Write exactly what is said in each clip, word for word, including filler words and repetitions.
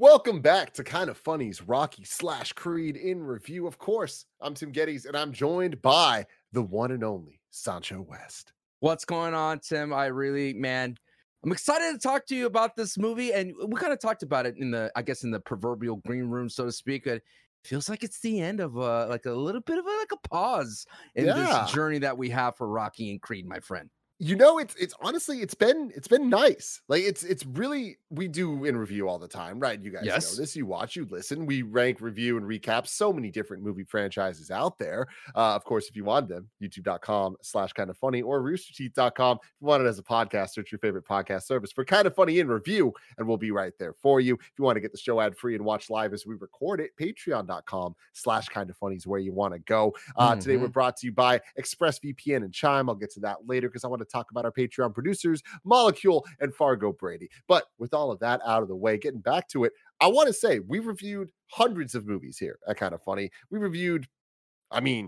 Welcome back to Kind of Funny's Rocky slash Creed in review. Of course, I'm Tim Geddes, and I'm joined by the one and only Sancho West. What's going on, Tim? I really, man, I'm excited to talk to you about this movie, and we kind of talked about it in the, I guess, in the proverbial green room, so to speak. It feels like it's the end of uh, like a little bit of a, like a pause in Yeah. this journey that we have for Rocky and Creed, my friend. You know, it's it's honestly it's been it's been nice. Like it's it's really we do in review all the time, right? You guys Yes. know this. You watch, you listen. We rank, review, and recap so many different movie franchises out there. Uh, of course, if you want them, youtube.com slash kind of funny or roosterteeth dot com. If you want it as a podcast, search your favorite podcast service for Kind of Funny in Review, and we'll be right there for you. If you want to get the show ad free and watch live as we record it, patreon.com slash kind of funny is where you want to go. Uh, Mm-hmm. Today we're brought to you by ExpressVPN and Chime. I'll get to that later because I want to talk about our Patreon producers, Molecule and Fargo Brady. But with all of that out of the way, getting back to it, I want to say we've reviewed hundreds of movies here at Kind of Funny. We reviewed, I mean,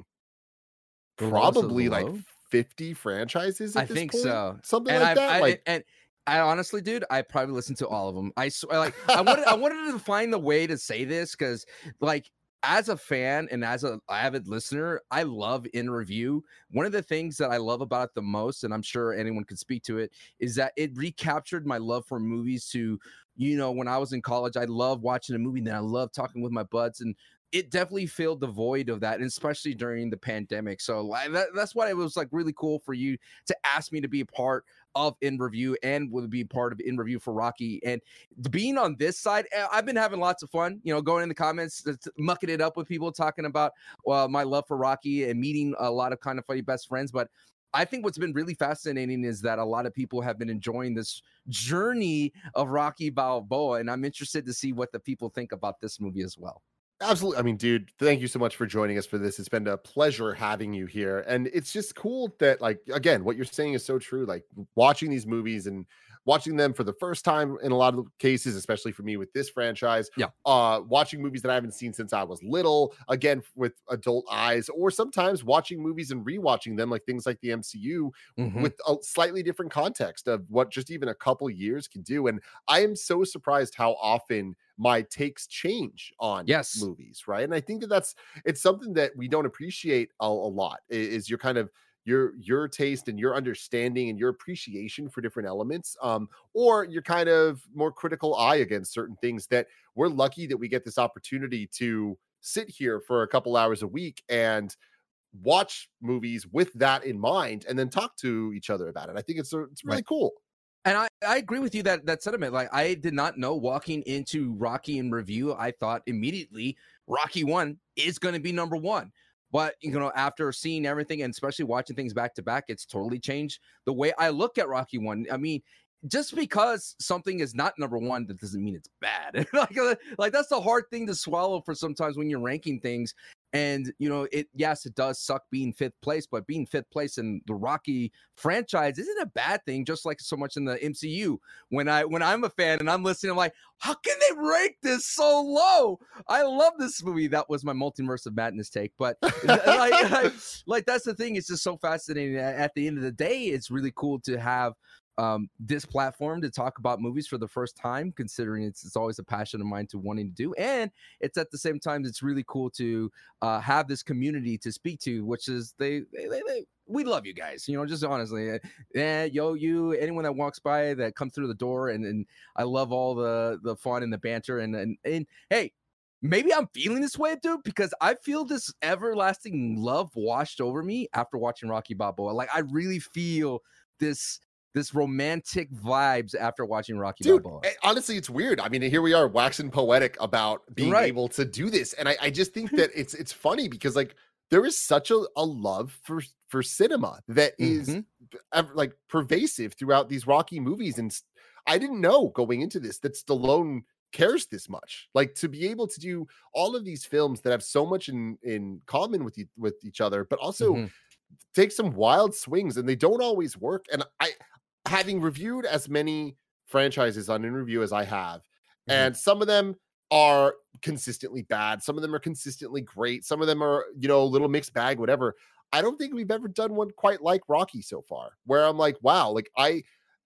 probably like fifty franchises at I this think point. so. Something and like I've, that. I, like, and I honestly, dude, I probably listened to all of them. I swear, like, I wanted, I wanted to find the way to say this because, like, as a fan and as an avid listener, I love in review. One of the things that I love about it the most, and I'm sure anyone could speak to it, is that it recaptured my love for movies to, you know, when I was in college, I loved watching a movie and then I loved talking with my buds, and it definitely filled the void of that, and especially during the pandemic. So like, that, that's why it was like really cool for you to ask me to be a part of in review and would be part of in review for Rocky. And being on this side, I've been having lots of fun, you know, going in the comments, mucking it up with people, talking about well, my love for Rocky and meeting a lot of Kind of Funny best friends. But I think what's been really fascinating is that a lot of people have been enjoying this journey of Rocky Balboa, and I'm interested to see what the people think about this movie as well. Absolutely. I mean, dude, thank you so much for joining us for this. It's been a pleasure having you here. And it's just cool that, like, again, what you're saying is so true. Like, watching these movies and watching them for the first time in a lot of cases, especially for me with this franchise. Yeah. Uh, watching movies that I haven't seen since I was little, again, with adult eyes, or sometimes watching movies and rewatching them, like things like the M C U, Mhm. with a slightly different context of what just even a couple years can do. And I am so surprised how often my takes change on Yes. movies, right? And I think that that's it's something that we don't appreciate a, a lot i- is your kind of your your taste and your understanding and your appreciation for different elements, um or your kind of more critical eye against certain things. That we're lucky that we get this opportunity to sit here for a couple hours a week and watch movies with that in mind and then talk to each other about it. I think it's a, it's really Right. cool. And I, I agree with you that that sentiment. Like, I did not know walking into Rocky in review, I thought immediately Rocky one is going to be number one. But, you know, after seeing everything and especially watching things back to back, it's totally changed the way I look at Rocky one. I mean, just because something is not number one, that doesn't mean it's bad. like, uh, like that's the hard thing to swallow for sometimes when you're ranking things. And, you know, it, yes, it does suck being fifth place, but being fifth place in the Rocky franchise isn't a bad thing, just like so much in the M C U. When I, when I'm a fan and I'm listening, I'm like, how can they rank this so low? I love this movie. That was my Multiverse of Madness take. But like, like, like, that's the thing. It's just so fascinating. At the end of the day, it's really cool to have um this platform to talk about movies for the first time, considering it's it's always a passion of mine to wanting to do, and it's at the same time it's really cool to uh have this community to speak to, which is they they, they, they we love you guys, you know, just honestly. Yeah, yo, you, anyone that walks by that comes through the door, and and I love all the the fun and the banter, and and, and hey, maybe I'm feeling this way, dude, because I feel this everlasting love washed over me after watching Rocky Balboa. Like, I really feel this this romantic vibes after watching Rocky Dude, Balboa. eh, honestly, it's weird. I mean, here we are waxing poetic about being Right. able to do this. And I, I just think that it's it's funny because, like, there is such a, a love for for cinema that is Mhm. ev- like pervasive throughout these Rocky movies. And s- I didn't know going into this that Stallone cares this much. Like, to be able to do all of these films that have so much in in common with e- with each other, but also Mhm. take some wild swings, and they don't always work. And I, having reviewed as many franchises on In Review as I have, Mhm. and some of them are consistently bad, some of them are consistently great, some of them are, you know, a little mixed bag, whatever. I don't think we've ever done one quite like Rocky so far, where I'm like, wow, like I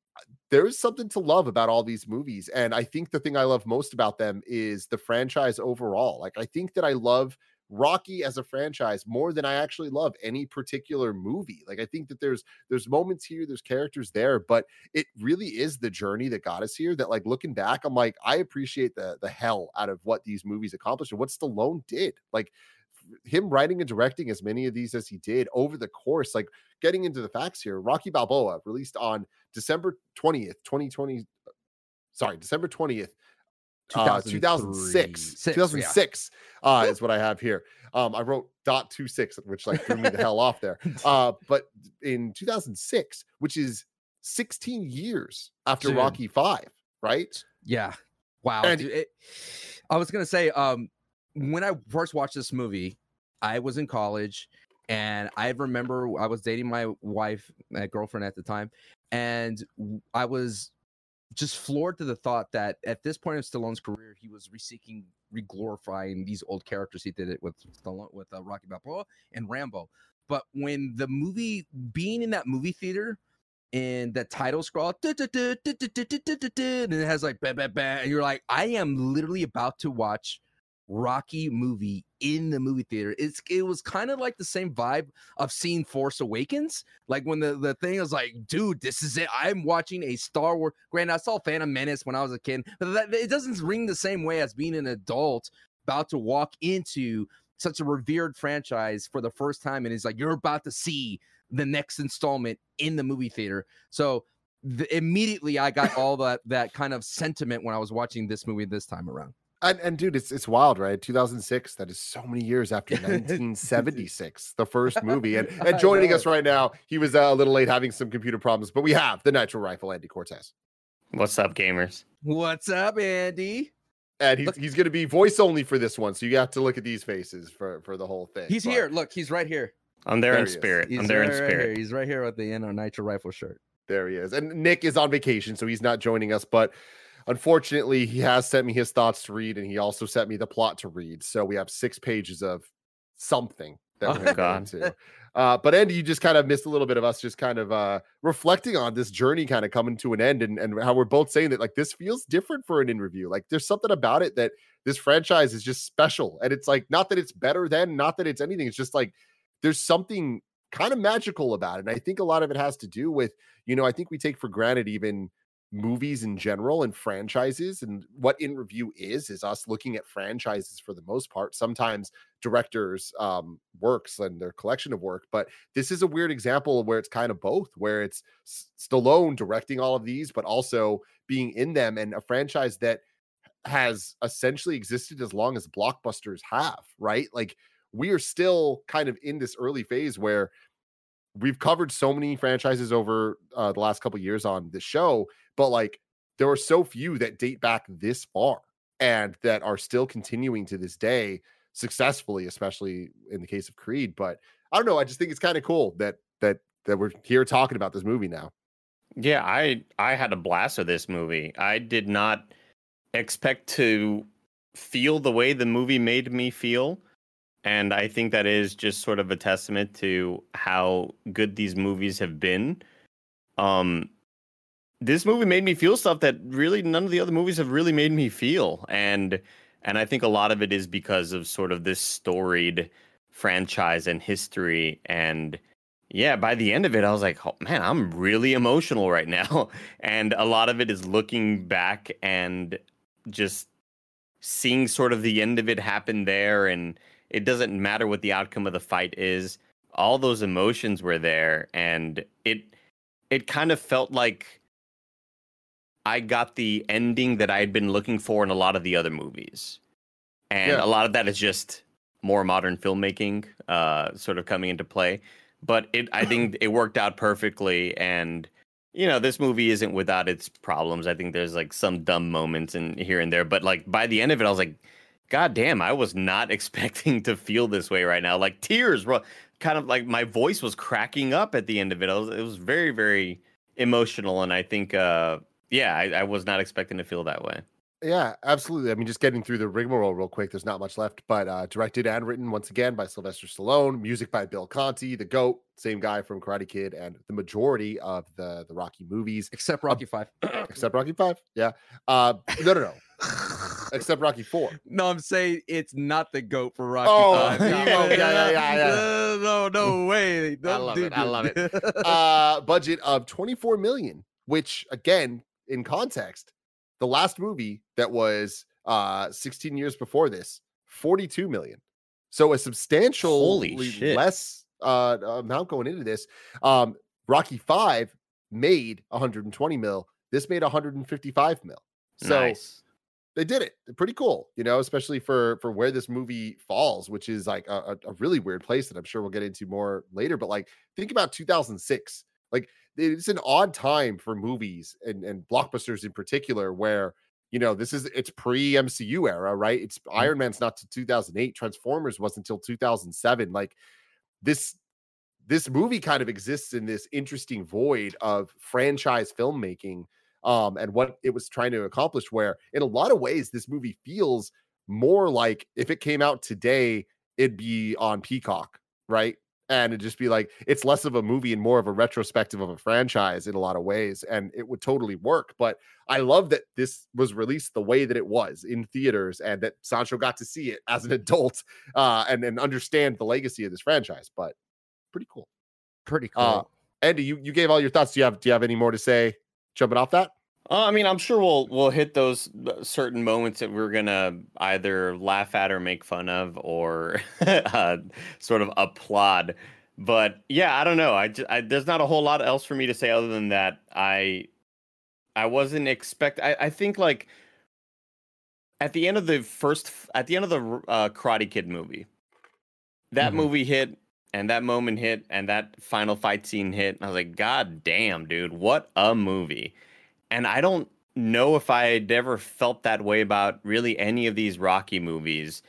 there is something to love about all these movies. And I think the thing I love most about them is the franchise overall. Like, I think that I love Rocky as a franchise more than I actually love any particular movie. Like, I think that there's there's moments here, there's characters there, but it really is the journey that got us here. That, like, looking back, I'm like, I appreciate the the hell out of what these movies accomplished and what Stallone did. Like, him writing and directing as many of these as he did over the course. Like, getting into the facts here, Rocky Balboa released on December twentieth, twenty twenty. Sorry, December twentieth, uh, two thousand six. Six, two thousand six yeah. uh, is what I have here. Um, I wrote dot two six, which like threw me the hell off there. Uh, but in two thousand six, which is sixteen years after Dude. Rocky five, right? Yeah. Wow. And Dude, it, I was gonna say, um, when I first watched this movie, I was in college, and I remember I was dating my wife, my girlfriend at the time, and I was just floored to the thought that at this point of Stallone's career, he was reseeking, reglorifying these old characters. He did it with Stallone, with uh, Rocky Balboa and Rambo. But when the movie, being in that movie theater, and the title scroll, and it has like, bah, bah, bah, and you're like, I am literally about to watch Rocky movie in the movie theater. It's it was kind of like the same vibe of seeing Force Awakens, like when the the thing was like, dude, this is it. I'm watching a Star Wars. Granted, I saw Phantom Menace when I was a kid, but that, it doesn't ring the same way as being an adult about to walk into such a revered franchise for the first time, and it's like you're about to see the next installment in the movie theater. So the, immediately I got all that that kind of sentiment when I was watching this movie this time around. And, and dude, it's it's wild, right? two thousand six, that is so many years after nineteen seventy-six, the first movie. And and joining us right now, he was uh, a little late having some computer problems, but we have the Nitro Rifle, Andy Cortez. What's up, gamers? What's up, Andy? And he's, he's going to be voice only for this one, so you have to look at these faces for, for the whole thing. He's but... here. Look, he's right here. I'm there, there in spirit. He's I'm there right, in spirit. Right here. He's right here with the N R Nitro Rifle shirt. There he is. And Nick is on vacation, so he's not joining us, but unfortunately, he has sent me his thoughts to read, and he also sent me the plot to read. So we have six pages of something that we're going to. Uh, but Andy, you just kind of missed a little bit of us just kind of uh, reflecting on this journey kind of coming to an end, and, and how we're both saying that, like, this feels different for an in review. Like, there's something about it that this franchise is just special. And it's like, not that it's better than, not that it's anything. It's just like, there's something kind of magical about it. And I think a lot of it has to do with, you know, I think we take for granted even movies in general and franchises, and what in review is is us looking at franchises for the most part, sometimes directors um works and their collection of work, but this is a weird example where it's kind of both, where it's Stallone directing all of these but also being in them, and a franchise that has essentially existed as long as blockbusters have, right? Like, we are still kind of in this early phase where we've covered so many franchises over uh, the last couple of years on this show, but like, there are so few that date back this far and that are still continuing to this day successfully, especially in the case of Creed. But I don't know. I just think it's kind of cool that that that we're here talking about this movie now. Yeah, I I had a blast with this movie. I did not expect to feel the way the movie made me feel. And I think that is just sort of a testament to how good these movies have been. Um, this movie made me feel stuff that really none of the other movies have really made me feel. And and I think a lot of it is because of sort of this storied franchise and history. And yeah, by the end of it, I was like, oh, man, I'm really emotional right now. And a lot of it is looking back and just seeing sort of the end of it happen there, and it doesn't matter what the outcome of the fight is. All those emotions were there, and it it kind of felt like I got the ending that I had been looking for in a lot of the other movies. And yeah. a lot of that is just more modern filmmaking uh, sort of coming into play. But it I think it worked out perfectly, and you know, this movie isn't without its problems. I think there's like some dumb moments in here and there, but like by the end of it, I was like, God damn, I was not expecting to feel this way right now. Like tears were kind of like my voice was cracking up at the end of it. I was, it was very, very emotional. And I think, uh, yeah, I, I was not expecting to feel that way. Yeah, absolutely. I mean, just getting through the rigmarole real quick, there's not much left, but uh, directed and written once again by Sylvester Stallone, music by Bill Conti, the GOAT, same guy from Karate Kid, and the majority of the the Rocky movies, Except uh, Rocky Five. except Rocky Five. Yeah, uh, no, no, no, except Rocky Four. No, I'm saying it's not the GOAT for Rocky Oh, Five. yeah, oh, yeah, yeah, yeah, yeah. Uh, no, no way. I Don't love do it. I love it. Uh, budget of twenty-four million, which again, in context, the last movie that was uh sixteen years before this, forty-two million. So a substantial Holy shit. less uh amount going into this. Um, Rocky Five made one hundred twenty mil. This made one hundred fifty-five mil. So Nice. they did it. Pretty cool, you know, especially for for where this movie falls, which is like a, a a really weird place that I'm sure we'll get into more later. But like, think about two thousand six. Like, it's an odd time for movies and and blockbusters in particular, where you know this is it's pre M C U era, right? It's Iron Man's not to two thousand eight. Transformers wasn't until two thousand seven. Like this this movie kind of exists in this interesting void of franchise filmmaking, um, and what it was trying to accomplish, where in a lot of ways this movie feels more like if it came out today it'd be on Peacock, right? And it'd just be like it's less of a movie and more of a retrospective of a franchise in a lot of ways, and it would totally work. But I love that this was released the way that it was in theaters, and that Sancho got to see it as an adult, uh, and and understand the legacy of this franchise. But pretty cool. Pretty cool. Uh, Andy, you, you gave all your thoughts. Do you have do you have any more to say jumping off that? Uh, I mean, I'm sure we'll we'll hit those uh, certain moments that we're gonna either laugh at or make fun of, or uh, sort of applaud. But yeah, I don't know. I, ju- I there's not a whole lot else for me to say other than that. I I wasn't expect. I, I think like at the end of the first, at the end of the uh, Karate Kid movie, that Mhm. movie hit, and that moment hit, and that final fight scene hit. And I was like, God damn, dude, what a movie! And I don't know if I had ever felt that way about really any of these Rocky movies.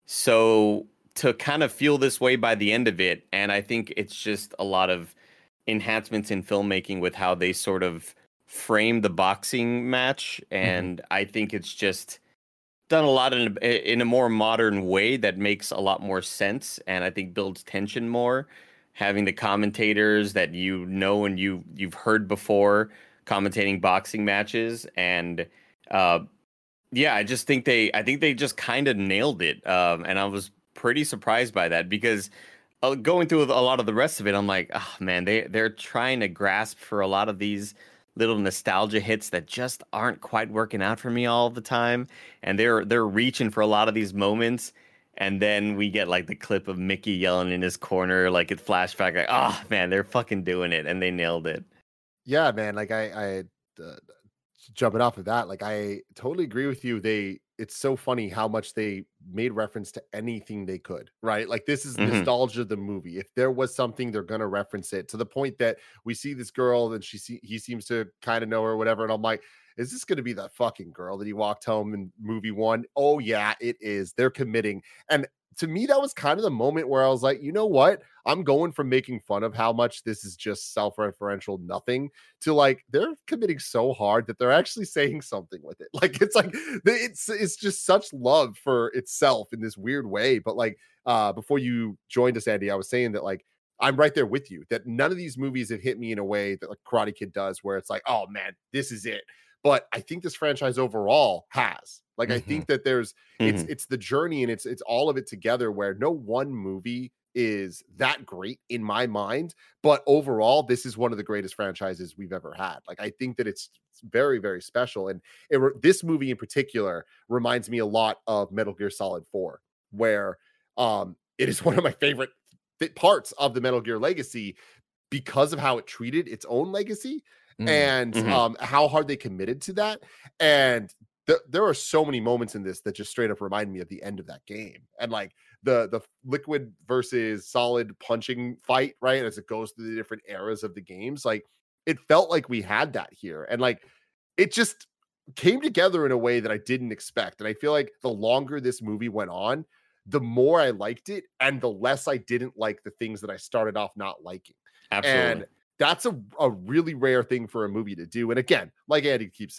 So to kind of feel this way by the end of it, and I think it's just a lot of enhancements in filmmaking with how they sort of frame the boxing match, and I think it's just done a lot in a, in a more modern way that makes a lot more sense, and I think builds tension more. Having the commentators that you know and you you've heard before commentating boxing matches, and uh, yeah, I just think they I think they just kind of nailed it, um, and I was pretty surprised by that because uh, going through a lot of the rest of it, I'm like, oh man, they they're trying to grasp for a lot of these little nostalgia hits that just aren't quite working out for me all the time, and they're they're reaching for a lot of these moments, and then we get like the clip of Mickey yelling in his corner, like it flashback, like, oh man, they're fucking doing it, and they nailed it. Yeah, man. Like I, I uh, jumping off of that, like I totally agree with you. They, it's so funny how much they made reference to anything they could, right? Like this is Mhm. nostalgia of the movie. If there was something, they're gonna reference it to the point that we see this girl and she see he seems to kind of know her or whatever. And I'm like, is this gonna be that fucking girl that he walked home in movie one? Oh yeah, it is. They're committing. And to me, that was kind of the moment where I was like, you know what? I'm going from making fun of how much this is just self-referential nothing to like they're committing so hard that they're actually saying something with it. Like it's like it's it's just such love for itself in this weird way. But like uh before you joined us, Andy, I was saying that like I'm right there with you that none of these movies have hit me in a way that like Karate Kid does, where it's like, oh man, this is it. But I think this franchise overall has. Like, I Mhm. think that there's it's Mhm. it's the journey and it's it's all of it together where no one movie is that great in my mind, but overall, this is one of the greatest franchises we've ever had. Like, I think that it's it's very, very special. And it re- this movie in particular reminds me a lot of Metal Gear Solid four, where um it is one of my favorite th- parts of the Metal Gear legacy because of how it treated its own legacy Mm. and Mhm. um how hard they committed to that. And th- there are so many moments in this that just straight up remind me of the end of that game, and like the the liquid versus solid punching fight, right, as it goes through the different eras of the games. Like it felt like we had that here, and like it just came together in a way that I didn't expect. And I feel like the longer this movie went on, the more I liked it and the less I didn't like the things that I started off not liking. Absolutely. And that's a, a really rare thing for a movie to do. And again, like Andy keeps saying,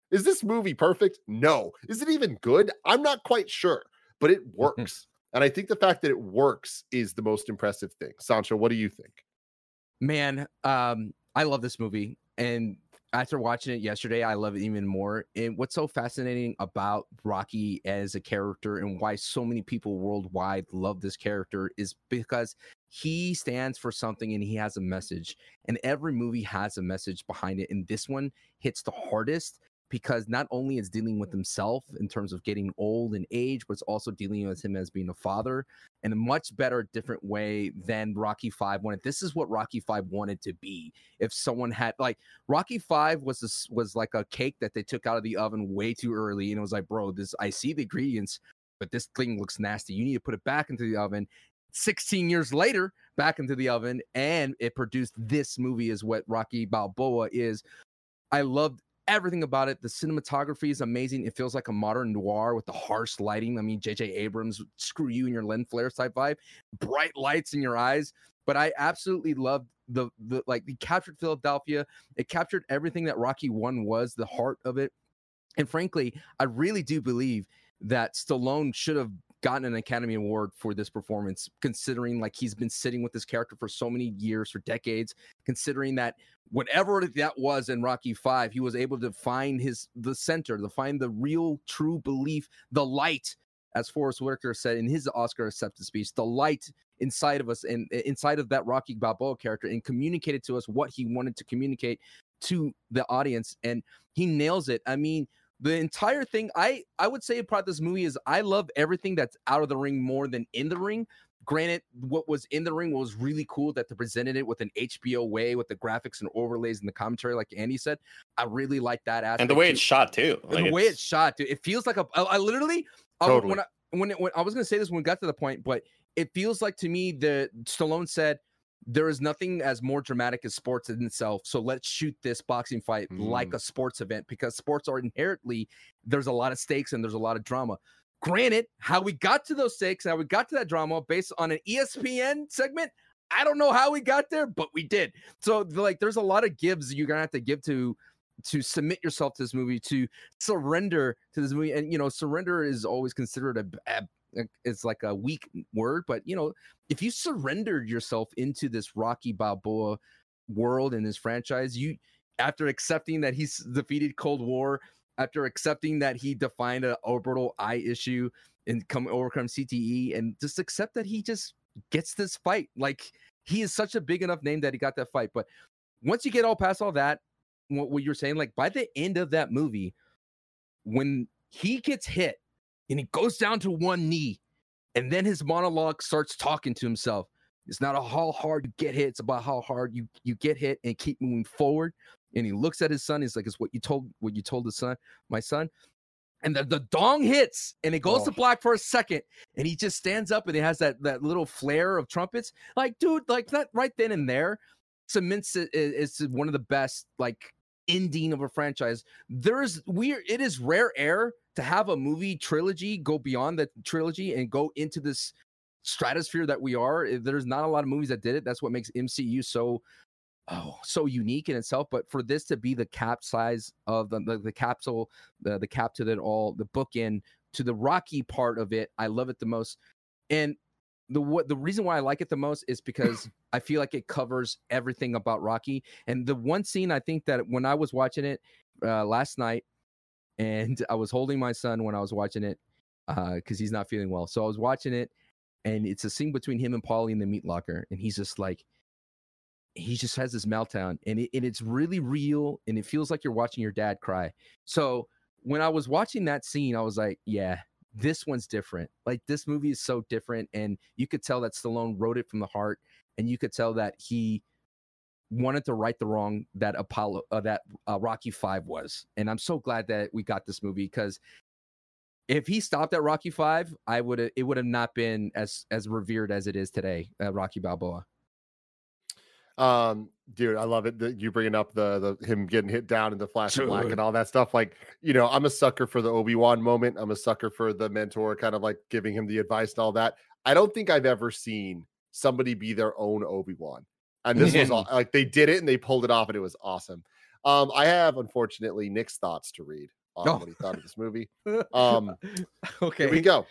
Is this movie perfect? No. Is it even good? I'm not quite sure, but it works. And I think the fact that it works is the most impressive thing. Sancho, what do you think? Man, um, I love this movie. And after watching it yesterday, I love it even more. And what's so fascinating about Rocky as a character and why so many people worldwide love this character is because he stands for something and he has a message. And every movie has a message behind it. And this one hits the hardest because not only is dealing with himself in terms of getting old and age, but it's also dealing with him as being a father in a much better, different way than Rocky Five wanted. This is what Rocky Five wanted to be. If someone had like Rocky Five was this was like a cake that they took out of the oven way too early, and it was like, bro, this I see the ingredients, but this thing looks nasty. You need to put it back into the oven. sixteen years later, back into the oven, and it produced this movie. Is what Rocky Balboa is. I loved everything about it. The cinematography is amazing. It feels like a modern noir with the harsh lighting. I mean, J J Abrams, screw you and your lens flare type vibe, bright lights in your eyes. But I absolutely loved the the like it captured Philadelphia. It captured everything that Rocky One was, the heart of it. And frankly, I really do believe that Stallone should have gotten an Academy Award for this performance, considering like he's been sitting with this character for so many years, for decades, considering that whatever that was in Rocky Five, he was able to find his the center, to find the real true belief, the light, as Forrest Whitaker said in his Oscar acceptance speech, the light inside of us and inside of that Rocky Balboa character, and communicated to us what he wanted to communicate to the audience. And he nails it. I mean, the entire thing, I, I would say about this movie is I love everything that's out of the ring more than in the ring. Granted, what was in the ring was really cool that they presented it with an H B O way with the graphics and overlays and the commentary, like Andy said. I really like that aspect. And the way too. it's shot, too. Like the way it's shot, dude. It feels like a, I, I literally, totally. I, when, I, when, it, when I was going to say this when we got to the point, but it feels like to me that Stallone said, there is nothing as more dramatic as sports in itself. So let's shoot this boxing fight mm. like a sports event, because sports are inherently, there's a lot of stakes and there's a lot of drama. Granted, how we got to those stakes, how we got to that drama based on an E S P N segment, I don't know how we got there, but we did. So like, there's a lot of gives you're going to have to give to, to submit yourself to this movie, to surrender to this movie. And, you know, surrender is always considered a, a it's like a weak word, but you know, if you surrendered yourself into this Rocky Balboa world and this franchise, you, after accepting that he's defeated Cold War, after accepting that he defined an orbital eye issue and come overcome C T E, and just accept that he just gets this fight. Like, he is such a big enough name that he got that fight. But once you get all past all that, what, what you're saying, like by the end of that movie, when he gets hit, and he goes down to one knee, and then his monologue starts talking to himself. It's not a how hard you get hit. It's about how hard you, you get hit and keep moving forward. And he looks at his son. He's like, it's what you told, what you told the son, my son. And the, the dong hits, and it goes oh. to black for a second. And he just stands up, and it has that, that little flare of trumpets. Like, dude, like that right then and there cements it is one of the best, like, ending of a franchise. There's weird, it is rare air to have a movie trilogy go beyond the trilogy and go into this stratosphere that we are. There's not a lot of movies that did it. That's what makes M C U so oh so unique in itself. But for this to be the cap size of the the, the capsule, the the cap to it all, the bookend to the Rocky part of it, I love it the most. And the what the reason why I like it the most is because I feel like it covers everything about Rocky. And the one scene I think that when I was watching it uh, last night, and I was holding my son when I was watching it because uh, he's not feeling well. So I was watching it, and it's a scene between him and Paulie in the meat locker, and he's just like, he just has this meltdown, and, it, and it's really real, and it feels like you're watching your dad cry. So when I was watching that scene, I was like, yeah, this one's different. Like, this movie is so different, and you could tell that Stallone wrote it from the heart, and you could tell that he wanted to right the wrong that Apollo uh, that uh, Rocky Five was. And I'm so glad that we got this movie, because if he stopped at Rocky Five, I would have it would have not been as as revered as it is today. Uh, Rocky Balboa. Um, dude, I love it that you bringing up the the him getting hit down in the flash of black and all that stuff. Like, you know, I'm a sucker for the Obi-Wan moment. I'm a sucker for the mentor kind of like giving him the advice and all that. I don't think I've ever seen somebody be their own Obi-Wan. And this was all, like, they did it and they pulled it off, and it was awesome. Um, I have, unfortunately, Nick's thoughts to read. on Oh. what he thought of this movie. Um, okay. Here we go.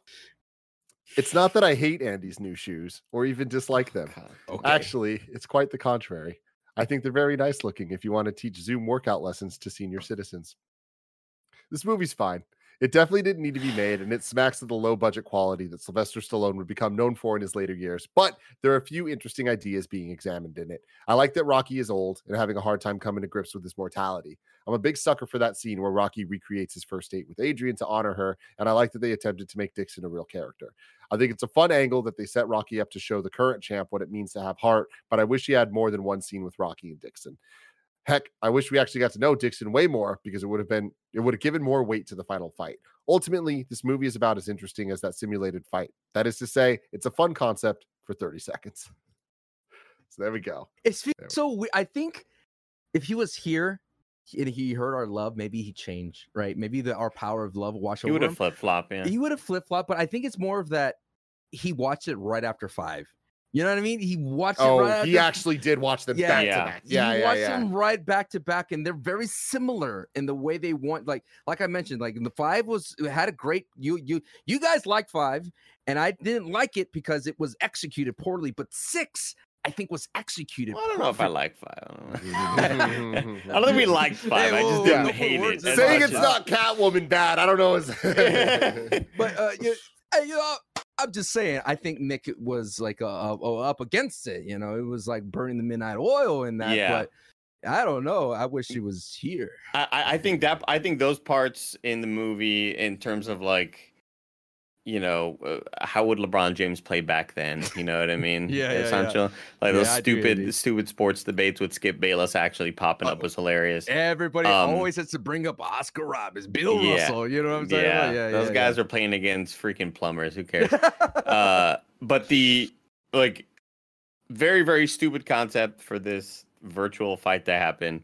It's not that I hate Andy's new shoes or even dislike them. Okay. Actually, it's quite the contrary. I think they're very nice looking if you want to teach Zoom workout lessons to senior citizens. This movie's fine. It definitely didn't need to be made, and it smacks of the low budget quality that Sylvester Stallone would become known for in his later years. But there are a few interesting ideas being examined in it. I like that Rocky is old and having a hard time coming to grips with his mortality. I'm a big sucker for that scene where Rocky recreates his first date with Adrian to honor her, and I like that they attempted to make Dixon a real character. I think it's a fun angle that they set Rocky up to show the current champ what it means to have heart, but I wish he had more than one scene with Rocky and Dixon. Heck, I wish we actually got to know Dixon way more because it would have been it would have given more weight to the final fight. Ultimately, this movie is about as interesting as that simulated fight. That is to say, it's a fun concept for thirty seconds. So there we go. It's we- so we- I think if he was here and he heard our love, maybe he changed, right? Maybe the our power of love wash He over would have him. flip flop, yeah. He would have flip flop, but I think it's more of that he watched it right after five. You know what I mean? He watched Oh, it right he after actually did watch them Yeah. back Yeah. to back. Yeah, you yeah, watch yeah. them right back to back, and they're very similar in the way they want. Like, like I mentioned, like in the five was it had a great you you you guys liked five, and I didn't like it because it was executed poorly. But six, I think, was executed. Well, I don't know if I perfect. like five. I don't, know. I don't think we liked five. I Hey, just whoa, didn't whoa, hate words it. are as Saying much it's as- not Catwoman bad, I don't know. Is But uh, you, hey, you know, I'm just saying. I think Nick was like uh, uh, up against it. You know, it was like burning the midnight oil in that. Yeah. But I don't know. I wish he was here. I, I I think that I think those parts in the movie, in terms of like, you know, uh, how would LeBron James play back then? You know what I mean? Yeah, yeah, yeah. Essential. Like Yeah, those I do, stupid, Andy. stupid sports debates with Skip Bayless actually popping up Uh, was hilarious. Everybody Um, always has to bring up Oscar Roberts, Bill Yeah. Russell. You know what I'm saying? Yeah, yeah, those yeah, guys yeah. are playing against freaking plumbers. Who cares? uh, but the like very very stupid concept for this virtual fight to happen,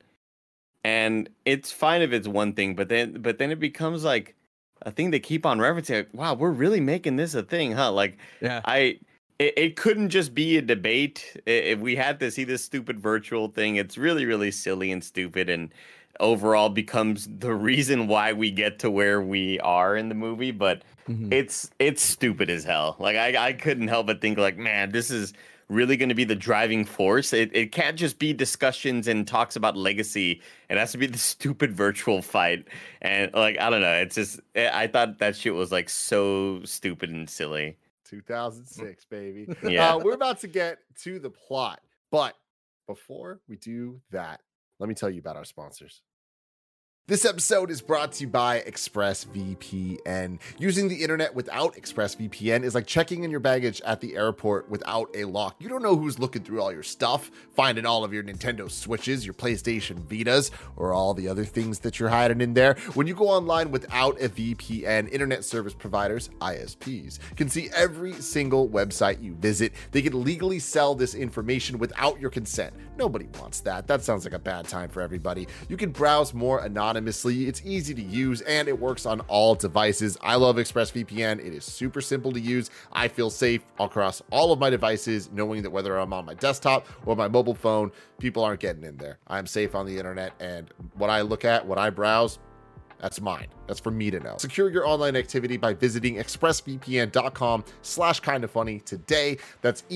and it's fine if it's one thing, but then but then it becomes like a thing they keep on referencing. Like, wow, we're really making this a thing, huh? Like, Yeah. I. It, it couldn't just be a debate. I- If we had to see this stupid virtual thing, it's really, really silly and stupid, and overall becomes the reason why we get to where we are in the movie. But Mhm. it's it's stupid as hell. Like I, I couldn't help but think like, man, this is really going to be the driving force. It it can't just be discussions and talks about legacy. It has to be the stupid virtual fight. And like I don't know, it's just I thought that shit was like so stupid and silly. two thousand six, baby. Yeah. Uh, we're about to get to the plot, but before we do that, let me tell you about our sponsors. This episode is brought to you by ExpressVPN. Using the internet without ExpressVPN is like checking in your baggage at the airport without a lock. You don't know who's looking through all your stuff, finding all of your Nintendo Switches, your PlayStation Vitas, or all the other things that you're hiding in there. When you go online without a V P N, internet service providers, I S Ps, can see every single website you visit. They can legally sell this information without your consent. Nobody wants that. That sounds like a bad time for everybody. You can browse more anonymously. It's easy to use and it works on all devices. I love ExpressVPN. It is super simple to use. I feel safe across all of my devices, knowing that whether I'm on my desktop or my mobile phone, people aren't getting in there. I'm safe on the internet, and what I look at, what I browse, that's mine. That's for me to know. Secure your online activity by visiting expressvpn.com slash kind of funny today. That's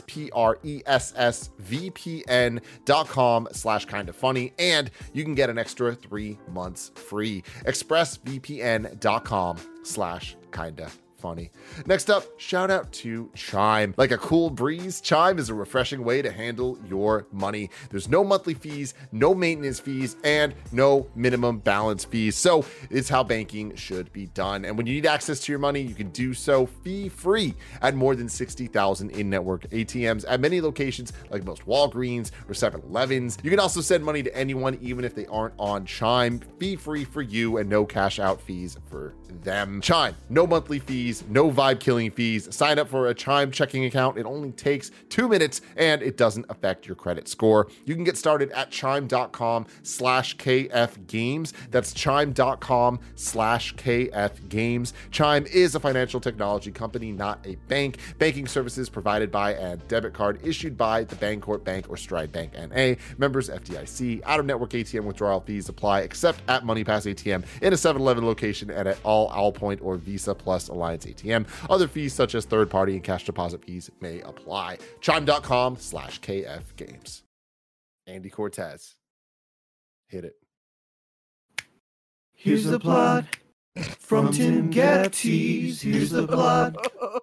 E-X-P-R-E-S-S-V-P-N dot com slash kind of funny. And you can get an extra three months free. expressvpn.com slash kinda funny. Next up, shout out to Chime. Like a cool breeze, Chime is a refreshing way to handle your money. There's no monthly fees, no maintenance fees, and no minimum balance fees. So it's how banking should be done. And when you need access to your money, you can do so fee-free at more than sixty thousand in-network A T Ms at many locations like most Walgreens or seven elevens. You can also send money to anyone, even if they aren't on Chime, fee-free for you and no cash out fees for them. Chime, no monthly fees, fees, no vibe killing fees. Sign up for a Chime checking account. It only takes two minutes and it doesn't affect your credit score. You can get started at chime.com slash KF games. That's chime.com slash KF games. Chime is a financial technology company, not a bank. Banking services provided by and debit card issued by the Bancorp Bank or Stride Bank N A. Members F D I C. Out-of-network A T M withdrawal fees apply except at MoneyPass A T M in a seven eleven location and at all Allpoint or Visa Plus Alliance A T M. Other fees such as third-party and cash deposit fees may apply. Chime.com slash KF games. Andy Cortez. Hit it. Here's the plot from Tim Gettys. Here's the plot.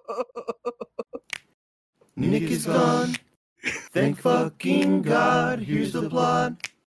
Nick is gone. Thank fucking God. Here's the plot.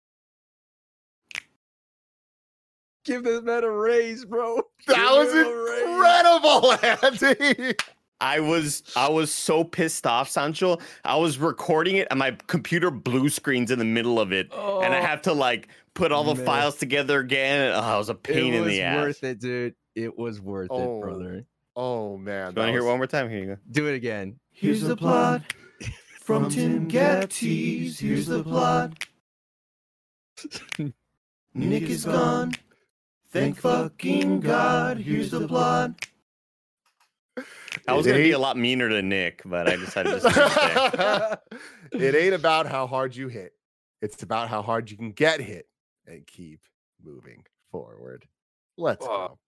Give this man a raise, bro. That was incredible, Andy. I was I was so pissed off, Sancho. I was recording it and my computer blue screens in the middle of it. Oh, and I have to like put all the man. files together again. Oh, it was a pain it in was the ass. worth it, dude. It was worth Oh, it, brother. Oh, man. Do you want to hear it one more time? Here you go. Do it again. Here's the plot from Tim Gettys. Here's the plot. Nick is gone. Thank fucking God. Here's the plot. I was It going to be ain't- a lot meaner than Nick, but I decided to stay. It ain't about how hard you hit. It's about how hard you can get hit and keep moving forward. Let's go.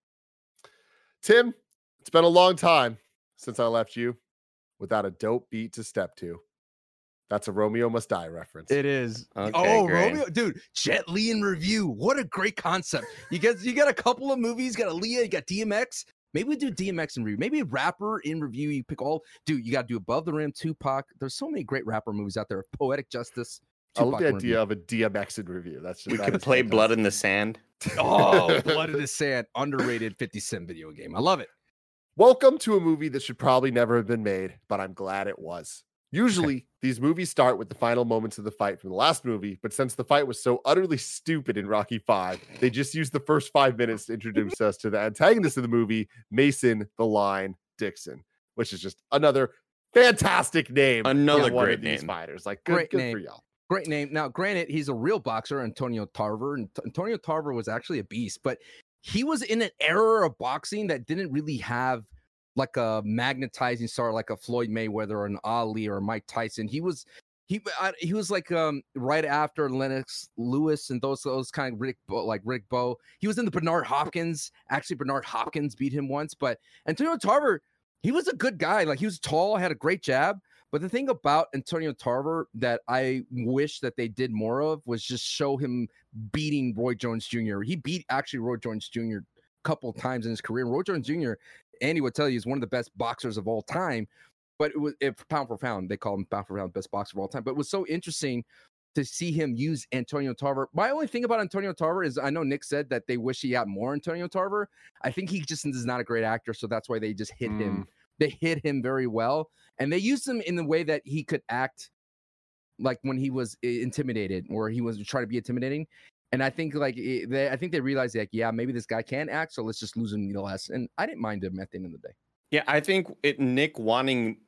Tim, it's been a long time since I left you without a dope beat to step to. That's a Romeo Must Die reference. It is. Okay, oh, great. Romeo, dude, Jet Li in review. What a great concept. You get you got a couple of movies. You got Aaliyah, you got D M X. Maybe we do D M X in review. Maybe a rapper in review. You pick all. Dude, you got to do Above the Rim, Tupac. There's so many great rapper movies out there. Poetic Justice. I love Tupac the in idea review. of a D M X in review. That's just, We that could is play fantastic. Blood in the Sand. Oh, Blood in the Sand. Underrated fifty cent video game. I love it. Welcome to a movie that should probably never have been made, but I'm glad it was. Usually, these movies start with the final moments of the fight from the last movie, but since the fight was so utterly stupid in Rocky five, they just used the first five minutes to introduce us to the antagonist of the movie, Mason the Line Dixon, which is just another fantastic name. for Another one great of these name. fighters. Like, good, Great good name. for y'all. Great name. Now, granted, he's a real boxer, Antonio Tarver, and T- Antonio Tarver was actually a beast, but he was in an era of boxing that didn't really have like a magnetizing star like a Floyd Mayweather or an Ali or Mike Tyson. He was he I, he was like um right after Lennox Lewis and those those kind of Rick Bo, like Rick Bowe. He was in the Bernard Hopkins. Actually, Bernard Hopkins beat him once, but Antonio Tarver, he was a good guy. Like he was tall, had a great jab. But the thing about Antonio Tarver that I wish that they did more of was just show him beating Roy Jones Junior He beat actually Roy Jones Junior a couple times in his career. Roy Jones Junior, Andy would tell you, is one of the best boxers of all time. But it was if pound for pound, they call him pound for pound best boxer of all time. But it was so interesting to see him use Antonio Tarver. My only thing about Antonio Tarver is I know Nick said that they wish he had more Antonio Tarver. I think he just is not a great actor, so that's why they just hit Mm. him. They hit him very well, and they used him in the way that he could act, like when he was i- intimidated or he was trying to be intimidating. And I think like it, they, I think they realized like, yeah, maybe this guy can act, so let's just lose him less. And I didn't mind him at the end of the day. Yeah, I think it Nick wanting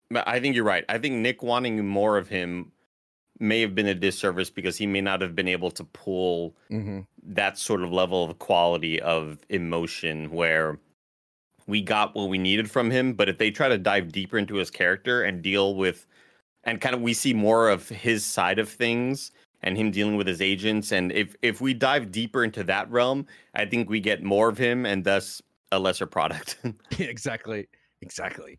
I think you're right. I think Nick wanting more of him may have been a disservice because he may not have been able to pull Mm-hmm. that sort of level of quality of emotion where we got what we needed from him. But if they try to dive deeper into his character and deal with, and kind of we see more of his side of things and him dealing with his agents. And if, if we dive deeper into that realm, I think we get more of him and thus a lesser product. exactly. Exactly.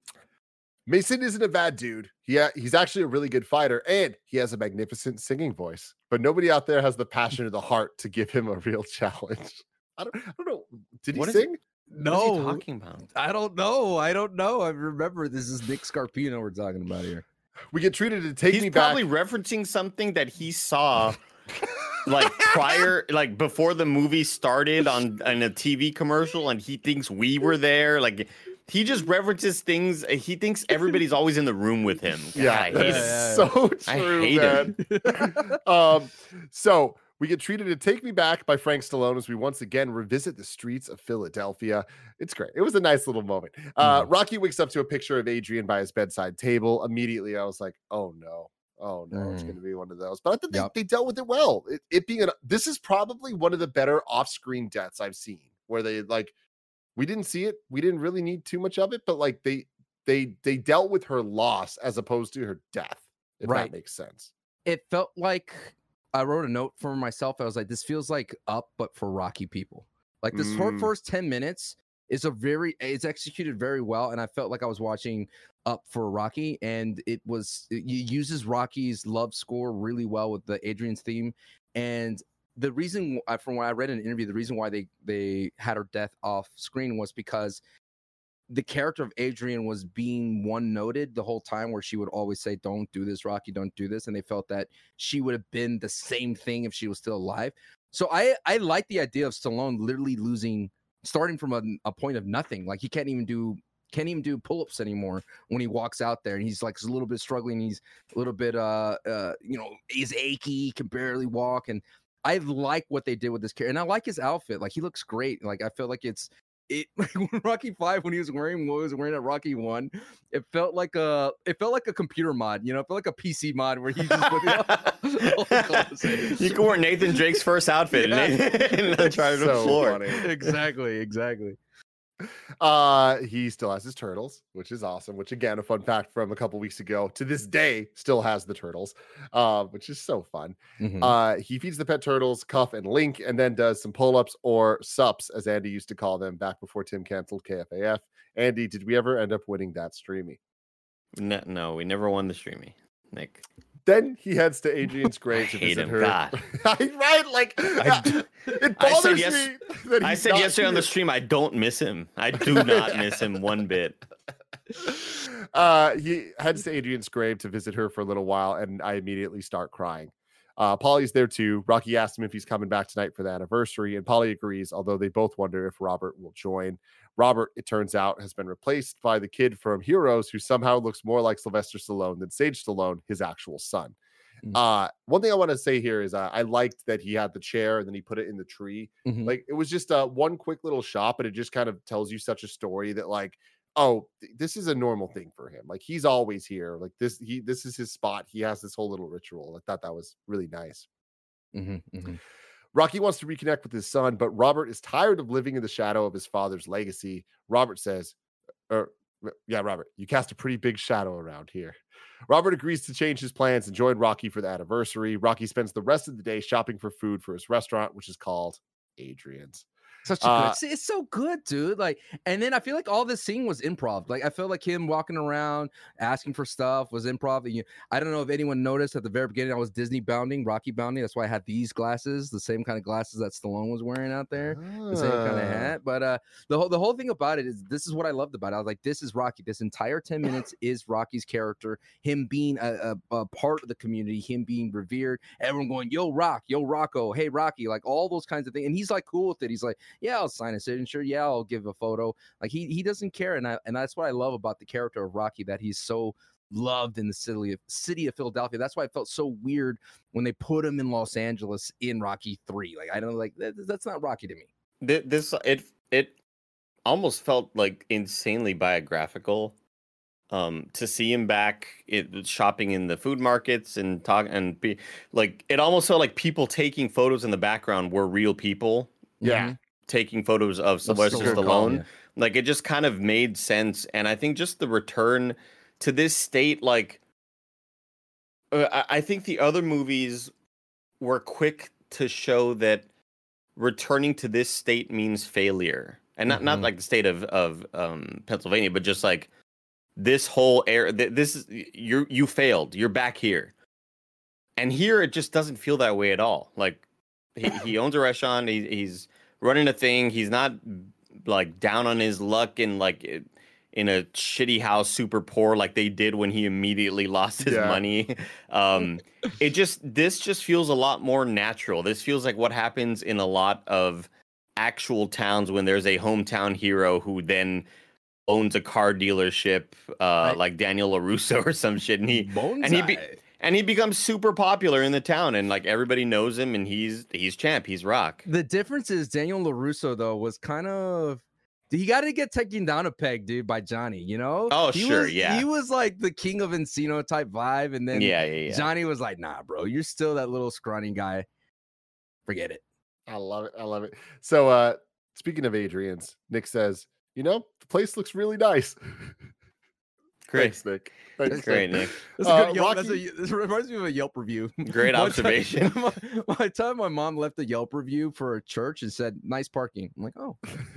Mason isn't a bad dude. He he's actually a really good fighter, and he has a magnificent singing voice. But nobody out there has the passion or the heart to give him a real challenge. I don't, I don't know. Did he What is sing? What is he talking about? I don't know. I don't know. I remember this is Nick Scarpino we're talking about here. We get treated to take He's me probably back. referencing something that he saw like prior, like before the movie started on, on a T V commercial, and he thinks we were there. Like he just references things. He thinks everybody's always in the room with him. God, Yeah, I hate that's it. yeah, so I true, hate man. um, so We get treated to Take Me Back by Frank Stallone as we once again revisit the streets of Philadelphia. It's great. It was a nice little moment. Uh, Mhm. Rocky wakes up to a picture of Adrian by his bedside table. Immediately, I was like, oh no. Oh no, it's Mhm. going to be one of those. But I thought they, Yep. they dealt with it well. It, it being an, this is probably one of the better off-screen deaths I've seen, where they like, we didn't see it. We didn't really need too much of it, but like they they they dealt with her loss as opposed to her death, if Right. that makes sense. It felt like I wrote a note for myself. I was like, this feels like Up, but for Rocky people. Like this whole Mm. first ten minutes is a very, it's executed very well. And I felt like I was watching Up for Rocky, and it was, it uses Rocky's love score really well with the Adrian's theme. And the reason, uh, from what I read in an interview, the reason why they, they had her death off screen was because the character of Adrian was being one noted the whole time, where she would always say, don't do this, Rocky, don't do this. And they felt that she would have been the same thing if she was still alive. So I, I like the idea of Stallone literally losing, starting from a, a point of nothing. Like he can't even do, can't even do pull-ups anymore when he walks out there, and he's like a little bit struggling. He's a little bit, uh, uh, you know, he's achy, can barely walk. And I like what they did with this character. And I like his outfit. Like he looks great. Like I feel like it's, it like when Rocky Five, when he was wearing what he was wearing at Rocky One, it felt like a it felt like a computer mod, you know, it felt like a P C mod where he just put it You can wear Nathan Drake's first outfit Yeah. and, and try to the So floor. funny. exactly, exactly. Uh, he still has his turtles, which is awesome. Which again, a fun fact from a couple weeks ago. To this day, still has the turtles, uh, which is so fun. Mhm. Uh, he feeds the pet turtles Cuff and Link, and then does some pull-ups or sups, as Andy used to call them back before Tim canceled K F A F. Andy, did we ever end up winning that streamy? No, no, we never won the streamy, Nick. Then he heads to Adrian's grave I to hate visit him, her. God. Right? Like, I- it I said bothers yes- me that I he's said not yesterday on the here. stream, I don't miss him. I do not miss him one bit. Uh, he heads to Adrian's grave to visit her for a little while, and I immediately start crying. Uh, Polly's there too. Rocky asks him if he's coming back tonight for the anniversary, and Polly agrees, although they both wonder if Robert will join. Robert, it turns out, has been replaced by the kid from Heroes, who somehow looks more like Sylvester Stallone than Sage Stallone, his actual son. Mm. Uh, one thing I want to say here is uh, I liked that he had the chair and then he put it in the tree. Mhm. Like it was just uh, one quick little shot, but it just kind of tells you such a story that like, oh, th- this is a normal thing for him. Like he's always here. Like this, he this is his spot. He has this whole little ritual. I thought that was really nice. Mhm, mhm. Rocky wants to reconnect with his son, but Robert is tired of living in the shadow of his father's legacy. Robert says, or yeah, Robert, you cast a pretty big shadow around here. Robert agrees to change his plans and join Rocky for the anniversary. Rocky spends the rest of the day shopping for food for his restaurant, which is called Adrian's. Such a Uh, good, see, it's so good, dude. Like, and then I feel like all this scene was improv. Like, I felt like him walking around asking for stuff was improv. And you, I don't know if anyone noticed at the very beginning, I was Disney bounding, Rocky bounding. That's why I had these glasses, the same kind of glasses that Stallone was wearing out there, the same kind of Ah. hat. But uh, the whole the whole thing about it is, this is what I loved about it. I was like, this is Rocky. This entire ten minutes is Rocky's character, him being a, a, a part of the community, him being revered, everyone going, yo, Rock, yo, Rocco, hey, Rocky, like all those kinds of things. And he's like cool with it. He's like, yeah, I'll sign a signature. Yeah, I'll give a photo. Like he he doesn't care, and I and that's what I love about the character of Rocky, that he's so loved in the city of city of Philadelphia. That's why it felt so weird when they put him in Los Angeles in Rocky three. Like I don't like that, that's not Rocky to me. Th- This it it almost felt like insanely biographical. Um, to see him back it, shopping in the food markets and talk and be like, it almost felt like people taking photos in the background were real people Yeah. Mhm. taking photos of Sylvester Sylvester Stallone, Stallone. yeah. Like it just kind of made sense, and I think just the return to this state, like uh, I, I think the other movies were quick to show that returning to this state means failure, and not not Mhm. like the state of of um, Pennsylvania, but just like this whole area. Th- this is you you failed. You're back here, and here it just doesn't feel that way at all. Like he, he owns a restaurant. He, he's running a thing. He's not like down on his luck and like it, in a shitty house, super poor, like they did when he immediately lost his Yeah. money. Um, it just this just feels a lot more natural. This feels like what happens in a lot of actual towns when there's a hometown hero who then owns a car dealership, uh, I- like Daniel LaRusso or some shit, and he and he be, Bonsai. and he becomes super popular in the town, and like everybody knows him, and he's he's champ, he's Rock. The difference is Daniel LaRusso though was kind of he got to get taken down a peg, dude, by Johnny. You know? Oh, he sure, was, yeah. He was like the king of Encino type vibe, and then Yeah, yeah, yeah. Johnny was like, "Nah, bro, you're still that little scrawny guy. Forget it." I love it. I love it. So, uh, speaking of Adrian's, Nick says, "You know, the place looks really nice." Great. Thanks, Nick. Thanks, That's great, Nick. That's a Uh, good Yelp. That's Rocky- a, this reminds me of a Yelp review. Great One observation. Time, my, my time my mom left a Yelp review for a church and said, "Nice parking." I'm like, "Oh."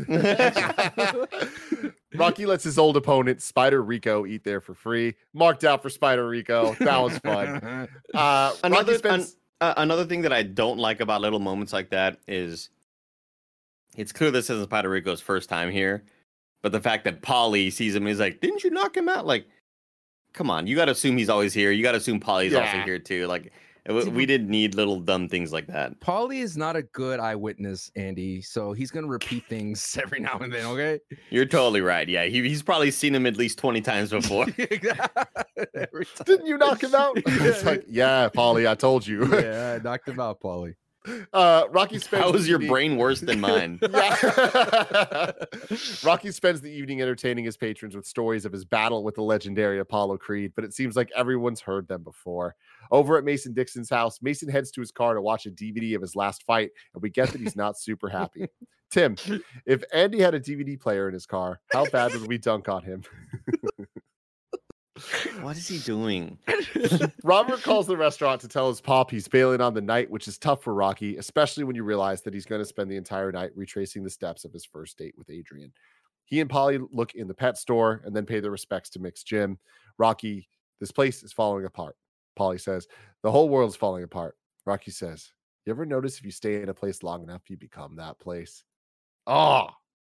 Rocky lets his old opponent, Spider Rico, eat there for free. Marked out for Spider Rico. That was fun. Uh, Another Rocky spends. an- uh, another thing that I don't like about little moments like that is it's clear this isn't Puerto Rico's first time here, but the fact that Polly sees him is like, "Didn't you knock him out?" Like, come on, you got to assume he's always here. You got to assume Polly's also Yeah. here too. Like, we, we didn't need little dumb things like that. Paulie is not a good eyewitness, Andy, so he's gonna repeat things every now and then. Okay. You're totally right. Yeah, he, he's probably seen him at least twenty times before. Every time. Didn't you knock him out? It's like, yeah, Polly, I told you. Yeah, I knocked him out, Paulie. Uh, Rocky spends. How the is your evening- brain worse than mine? Yeah. Rocky spends the evening entertaining his patrons with stories of his battle with the legendary Apollo Creed, but it seems like everyone's heard them before. Over at Mason Dixon's house, Mason heads to his car to watch a D V D of his last fight, and we get that he's not super happy. Tim, if Andy had a D V D player in his car, how bad would we dunk on him? What is he doing? Robert calls the restaurant to tell his pop he's bailing on the night, which is tough for Rocky, especially when you realize that he's going to spend the entire night retracing the steps of his first date with Adrian. He and Polly look in the pet store and then pay their respects to Mick's gym. Rocky, this place is falling apart. Polly says, the whole world's falling apart. Rocky says, you ever notice if you stay in a place long enough, you become that place? Oh,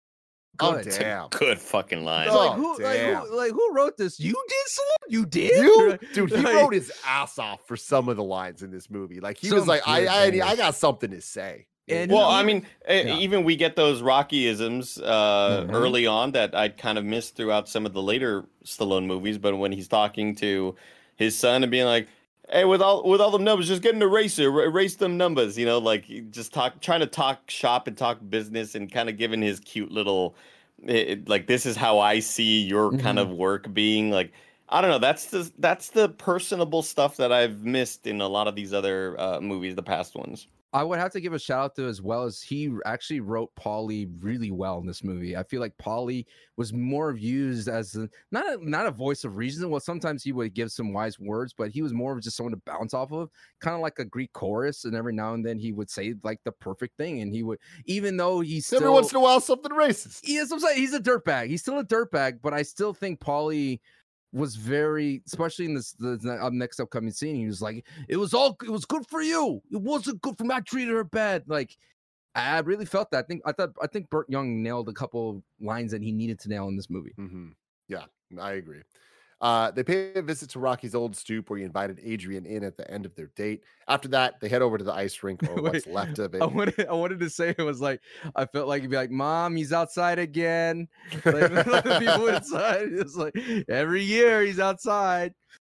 oh Good. damn. Good fucking line. Oh, like, who, like, damn. who, like who wrote this? You did, Salone? You did? You, dude, he Like, wrote his ass off for some of the lines in this movie. Like he was Some like, I, good I, I bangers. got something to say. And Well, he- I mean, eh, Yeah. even we get those Rocky-isms uh, Mhm. early on that I kind of missed throughout some of the later Stallone movies. But when he's talking to his son and being like, "Hey, with all with all them numbers, just get an eraser, er- erase them numbers," you know, like just talk, trying to talk shop and talk business, and kind of giving his cute little, eh, like, this is how I see your kind of work being. Like, I don't know, that's the that's the personable stuff that I've missed in a lot of these other uh, movies, the past ones. I would have to give a shout out to as well as he actually wrote Paulie really well in this movie. I feel like Paulie was more used as a, not a, not a voice of reason. Well, sometimes he would give some wise words, but he was more of just someone to bounce off of, kind of like a Greek chorus. And every now and then he would say like the perfect thing, and he would, even though he's still, Every once in a while, something racist. he is, I'm saying he's a dirtbag. He's still a dirtbag, but I still think Paulie was very, especially in this the, the up- next upcoming scene. He was like, "It was all, it was good for you. It wasn't good for me. I treated her bad." Like, I really felt that. I think I thought I think Burt Young nailed a couple lines that he needed to nail in this movie. Mm-hmm. Yeah, I agree. Uh, they pay a visit to Rocky's old stoop where he invited Adrian in at the end of their date. After that, they head over to the ice rink or what's Wait, left of it. I wanted, I wanted to say it was like I felt like he'd be like, "Mom, he's outside again." Like the people inside, it's like every year he's outside.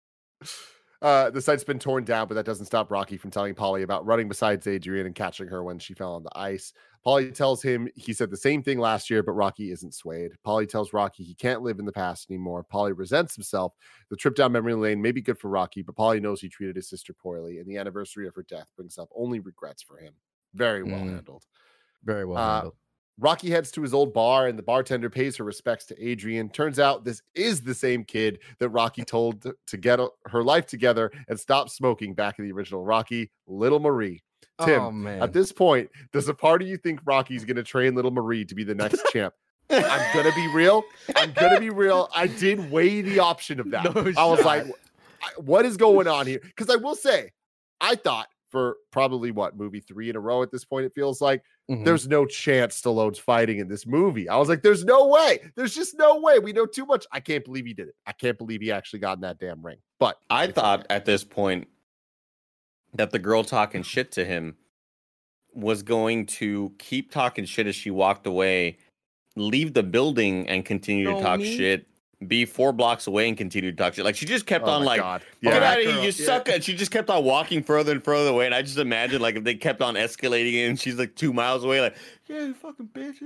Uh, the site's been torn down, but that doesn't stop Rocky from telling Polly about running besides Adrian and catching her when she fell on the ice. Polly tells him he said the same thing last year, but Rocky isn't swayed. Polly tells Rocky he can't live in the past anymore. Polly resents himself. The trip down memory lane may be good for Rocky, but Polly knows he treated his sister poorly, and the anniversary of her death brings up only regrets for him. Very well Mm. handled. Very well Uh, handled. Rocky heads to his old bar, and the bartender pays her respects to Adrian. Turns out this is the same kid that Rocky told to, to get a- her life together and stop smoking back in the original Rocky, Little Marie. Tim, Oh man, at this point, does a part of you think Rocky's going to train Little Marie to be the next champ? I'm going to be real. I'm going to be real. I did weigh the option of that. No I was shot. like, I- what is going on here? Because I will say, I thought for probably what, movie three in a row at this point, it feels like, Mhm. there's no chance Stallone's fighting in this movie. I was like, there's no way. There's just no way. We know too much. I can't believe he did it. I can't believe he actually got in that damn ring. But I it's thought okay. at this point that the girl talking shit to him was going to keep talking shit as she walked away, leave the building, and continue Know to talk me? shit be four blocks away and continue to talk shit. Like she just kept Oh on my like, God. get Yeah. out of here, you Yeah. suck. And she just kept on walking further and further away. And I just imagine like if they kept on escalating it and she's like two miles away, like, yeah, you fucking bitch.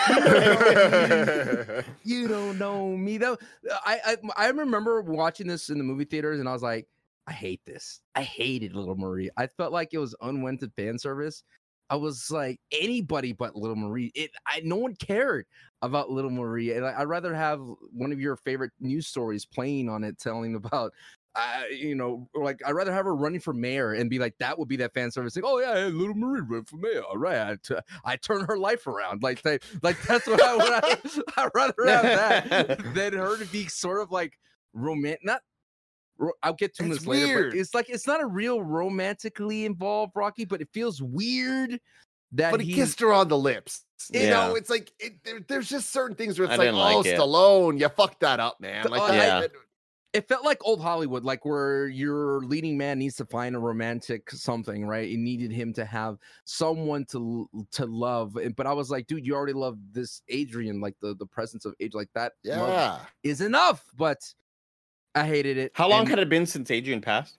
You don't know me though. I, I I remember watching this in the movie theaters and I was like, I hate this. I hated Little Marie. I felt like it was unwanted fan service. I was like anybody but Little Marie. It I no one cared about Little Marie. And I, I'd rather have one of your favorite news stories playing on it, telling about uh, you know, like I'd rather have her running for mayor and be like, that would be that fan service. Like, oh yeah, hey, Little Marie ran for mayor. All right, I, t- I turn her life around. Like, they, like that's what I would. I'd rather have that than her to be sort of like romantic. Not. ro- I'll get to It's this later. weird. But it's like it's not a real romantically involved Rocky, but it feels weird that But he he kissed her on the lips. You Yeah. know, it's like it, there, there's just certain things where it's I like, didn't oh, like it. Stallone, you fucked that up, man. Like, Uh, that- Yeah. that- It felt like old Hollywood, like where your leading man needs to find a romantic something, right? It needed him to have someone to to love. And- But I was like, dude, you already love this Adrian, like the, the presence of age, like that love yeah. is enough. But I hated it. How long And had it been since Adrian passed?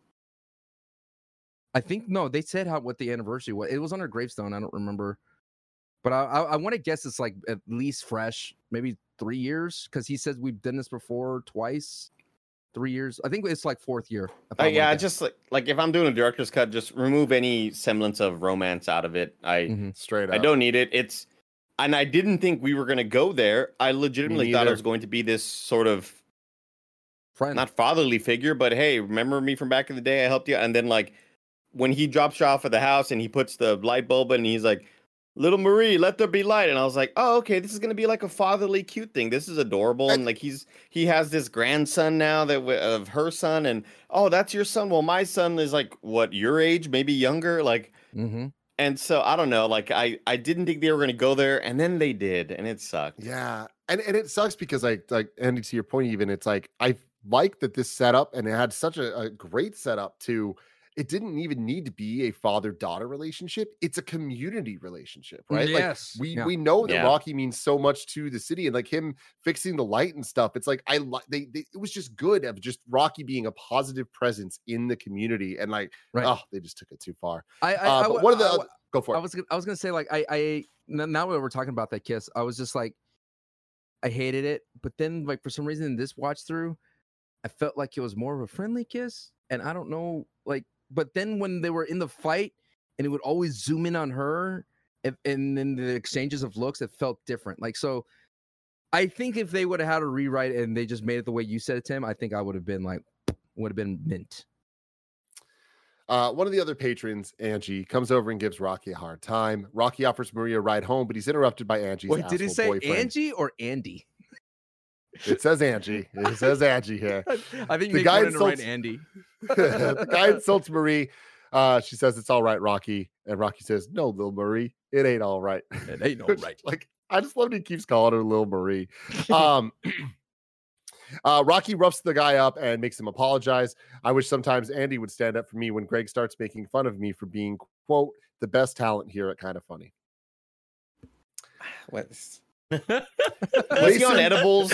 I think no, they said how what the anniversary was. It was on her gravestone. I don't remember, but I I, I want to guess it's like at least fresh, maybe three years, because he says we've done this before twice. Three years. I think it's like fourth year. if Uh, I yeah, wanna guess. just like like if I'm doing a director's cut, just remove any semblance of romance out of it. I Mhm. Straight up. I don't need it. It's and I didn't think we were gonna go there. I legitimately thought it neither. was going to be this sort of Friend. not fatherly figure, but hey, remember me from back in the day? I helped you. And then like when he drops you off at the house and he puts the light bulb in and he's like, Little Marie, let there be light. And I was like, oh, okay, this is gonna be like a fatherly cute thing. This is adorable. And like he's he has this grandson now that w- of her son, and oh, that's your son. Well, my son is like what your age, maybe younger. Like, Mm-hmm. and so I don't know. Like I I didn't think they were gonna go there, and then they did, and it sucked. Yeah, and and it sucks because like like Andy, to your point, even it's like I like that this setup, and it had such a, a great setup to. It didn't even need to be a father-daughter relationship. It's a community relationship, right? Yes. Like we Yeah. we know that Yeah. Rocky means so much to the city, and like him fixing the light and stuff. It's like I like they, they it was just good of just Rocky being a positive presence in the community, and like Right. oh, they just took it too far. I, I, Uh, I but w- one of the I other- w- go for I it. was gonna- I was gonna say like I I n- now that we're talking about that kiss, I was just like I hated it, but then like for some reason in this watch through, I felt like it was more of a friendly kiss, and I don't know like. But then when they were in the fight, and it would always zoom in on her, and, and then the exchanges of looks, it felt different. Like so, I think if they would have had a rewrite and they just made it the way you said it, Tim, I think I would have been like would have been mint. Uh, one of the other patrons, Angie, comes over and gives Rocky a hard time. Rocky offers Maria a ride home, but he's interrupted by Angie's Wait, did he asshole say boyfriend. Angie or Andy? It says Angie. It says Angie here. I think The they guy wanted to write insults- Andy. The guy insults Marie. Uh, she says it's all right, Rocky, and Rocky says, "No, little Marie, it ain't all right." It ain't no right. Like I just love that he keeps calling her Little Marie. Um, uh, Rocky roughs the guy up and makes him apologize. I wish sometimes Andy would stand up for me when Greg starts making fun of me for being quote the best talent here at Kind of Funny. What's was he on Mason- edibles?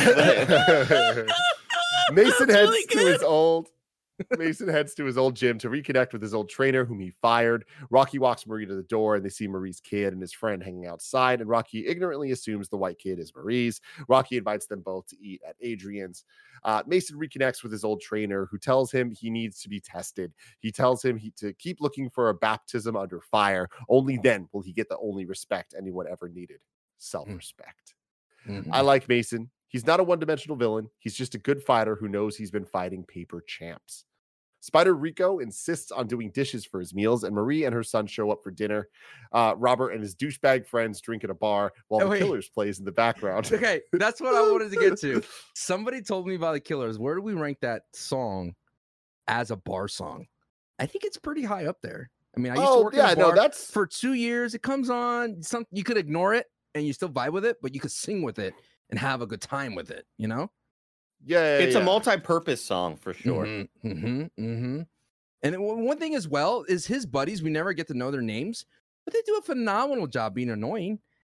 Mason That's heads really to his old Mason heads to his old gym to reconnect with his old trainer, whom he fired. Rocky walks Marie to the door, and they see Marie's kid and his friend hanging outside. And Rocky ignorantly assumes the white kid is Marie's. Rocky invites them both to eat at Adrian's. Uh, Mason reconnects with his old trainer, who tells him he needs to be tested. He tells him he, to keep looking for a baptism under fire. Only then will he get the only respect anyone ever needed: self-respect. Mhm. I like Mason. He's not a one-dimensional villain. He's just a good fighter who knows he's been fighting paper champs. Spider Rico insists on doing dishes for his meals, and Marie and her son show up for dinner. Uh, Robert and his douchebag friends drink at a bar while Oh, the wait. Killers plays in the background. Okay, that's what I wanted to get to. Somebody told me about the Killers. Where do we rank that song as a bar song? I think it's pretty high up there. I mean, I used to Oh, work yeah, in a no, bar that's for two years. It comes on. Some you could ignore it and you still vibe with it, but you could sing with it and have a good time with it. You know. yeah, yeah, It's yeah. a multi-purpose song for sure. Mm-hmm, mm-hmm, mm-hmm. And then one one thing as well is his buddies. We never get to know their names, but they do a phenomenal job being annoying.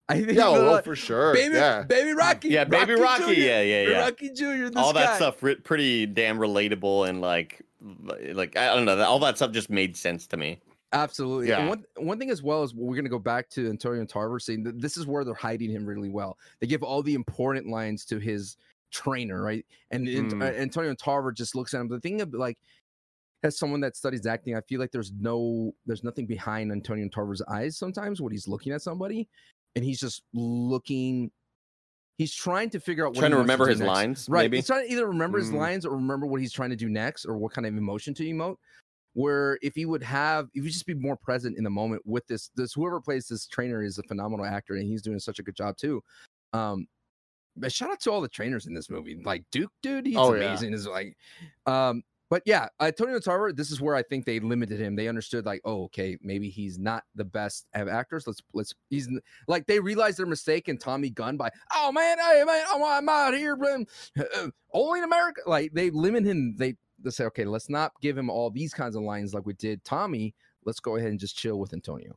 I think Yeah, the- well, for sure. baby, yeah. baby Rocky, Yeah, Baby Rocky, Junior yeah, yeah, yeah. Rocky Junior This all that guy. stuff re- pretty damn relatable and like like I don't know, all that stuff just made sense to me. Absolutely. Yeah. And one one thing as well is we're gonna go back to Antonio Tarver saying that this is where they're hiding him really well. They give all the important lines to his trainer, right? And Mm. uh, Antonio Tarver just looks at him. The thing of like, as someone that studies acting, I feel like there's no there's nothing behind Antonio Tarver's eyes sometimes when he's looking at somebody, and he's just looking. He's trying to figure out what Trying he to wants remember do his next. lines, Right. maybe? He's trying to either remember his Mm. lines or remember what he's trying to do next or what kind of emotion to emote. Where if he would have, if you just be more present in the moment with this, this whoever plays this trainer is a phenomenal actor and he's doing such a good job too. Um, but shout out to all the trainers in this movie, like Duke, dude, he's Oh, yeah. amazing. Is like, um, but yeah, Antonio Tarver, this is where I think they limited him. They understood like, oh, okay, maybe he's not the best of actors. Let's let's he's n- like they realized their mistake in Tommy Gunn by, oh man, hey man, I'm, I'm out here, man, uh, only in America. Like they limit him. They they say, okay, let's not give him all these kinds of lines like we did Tommy. Let's go ahead and just chill with Antonio.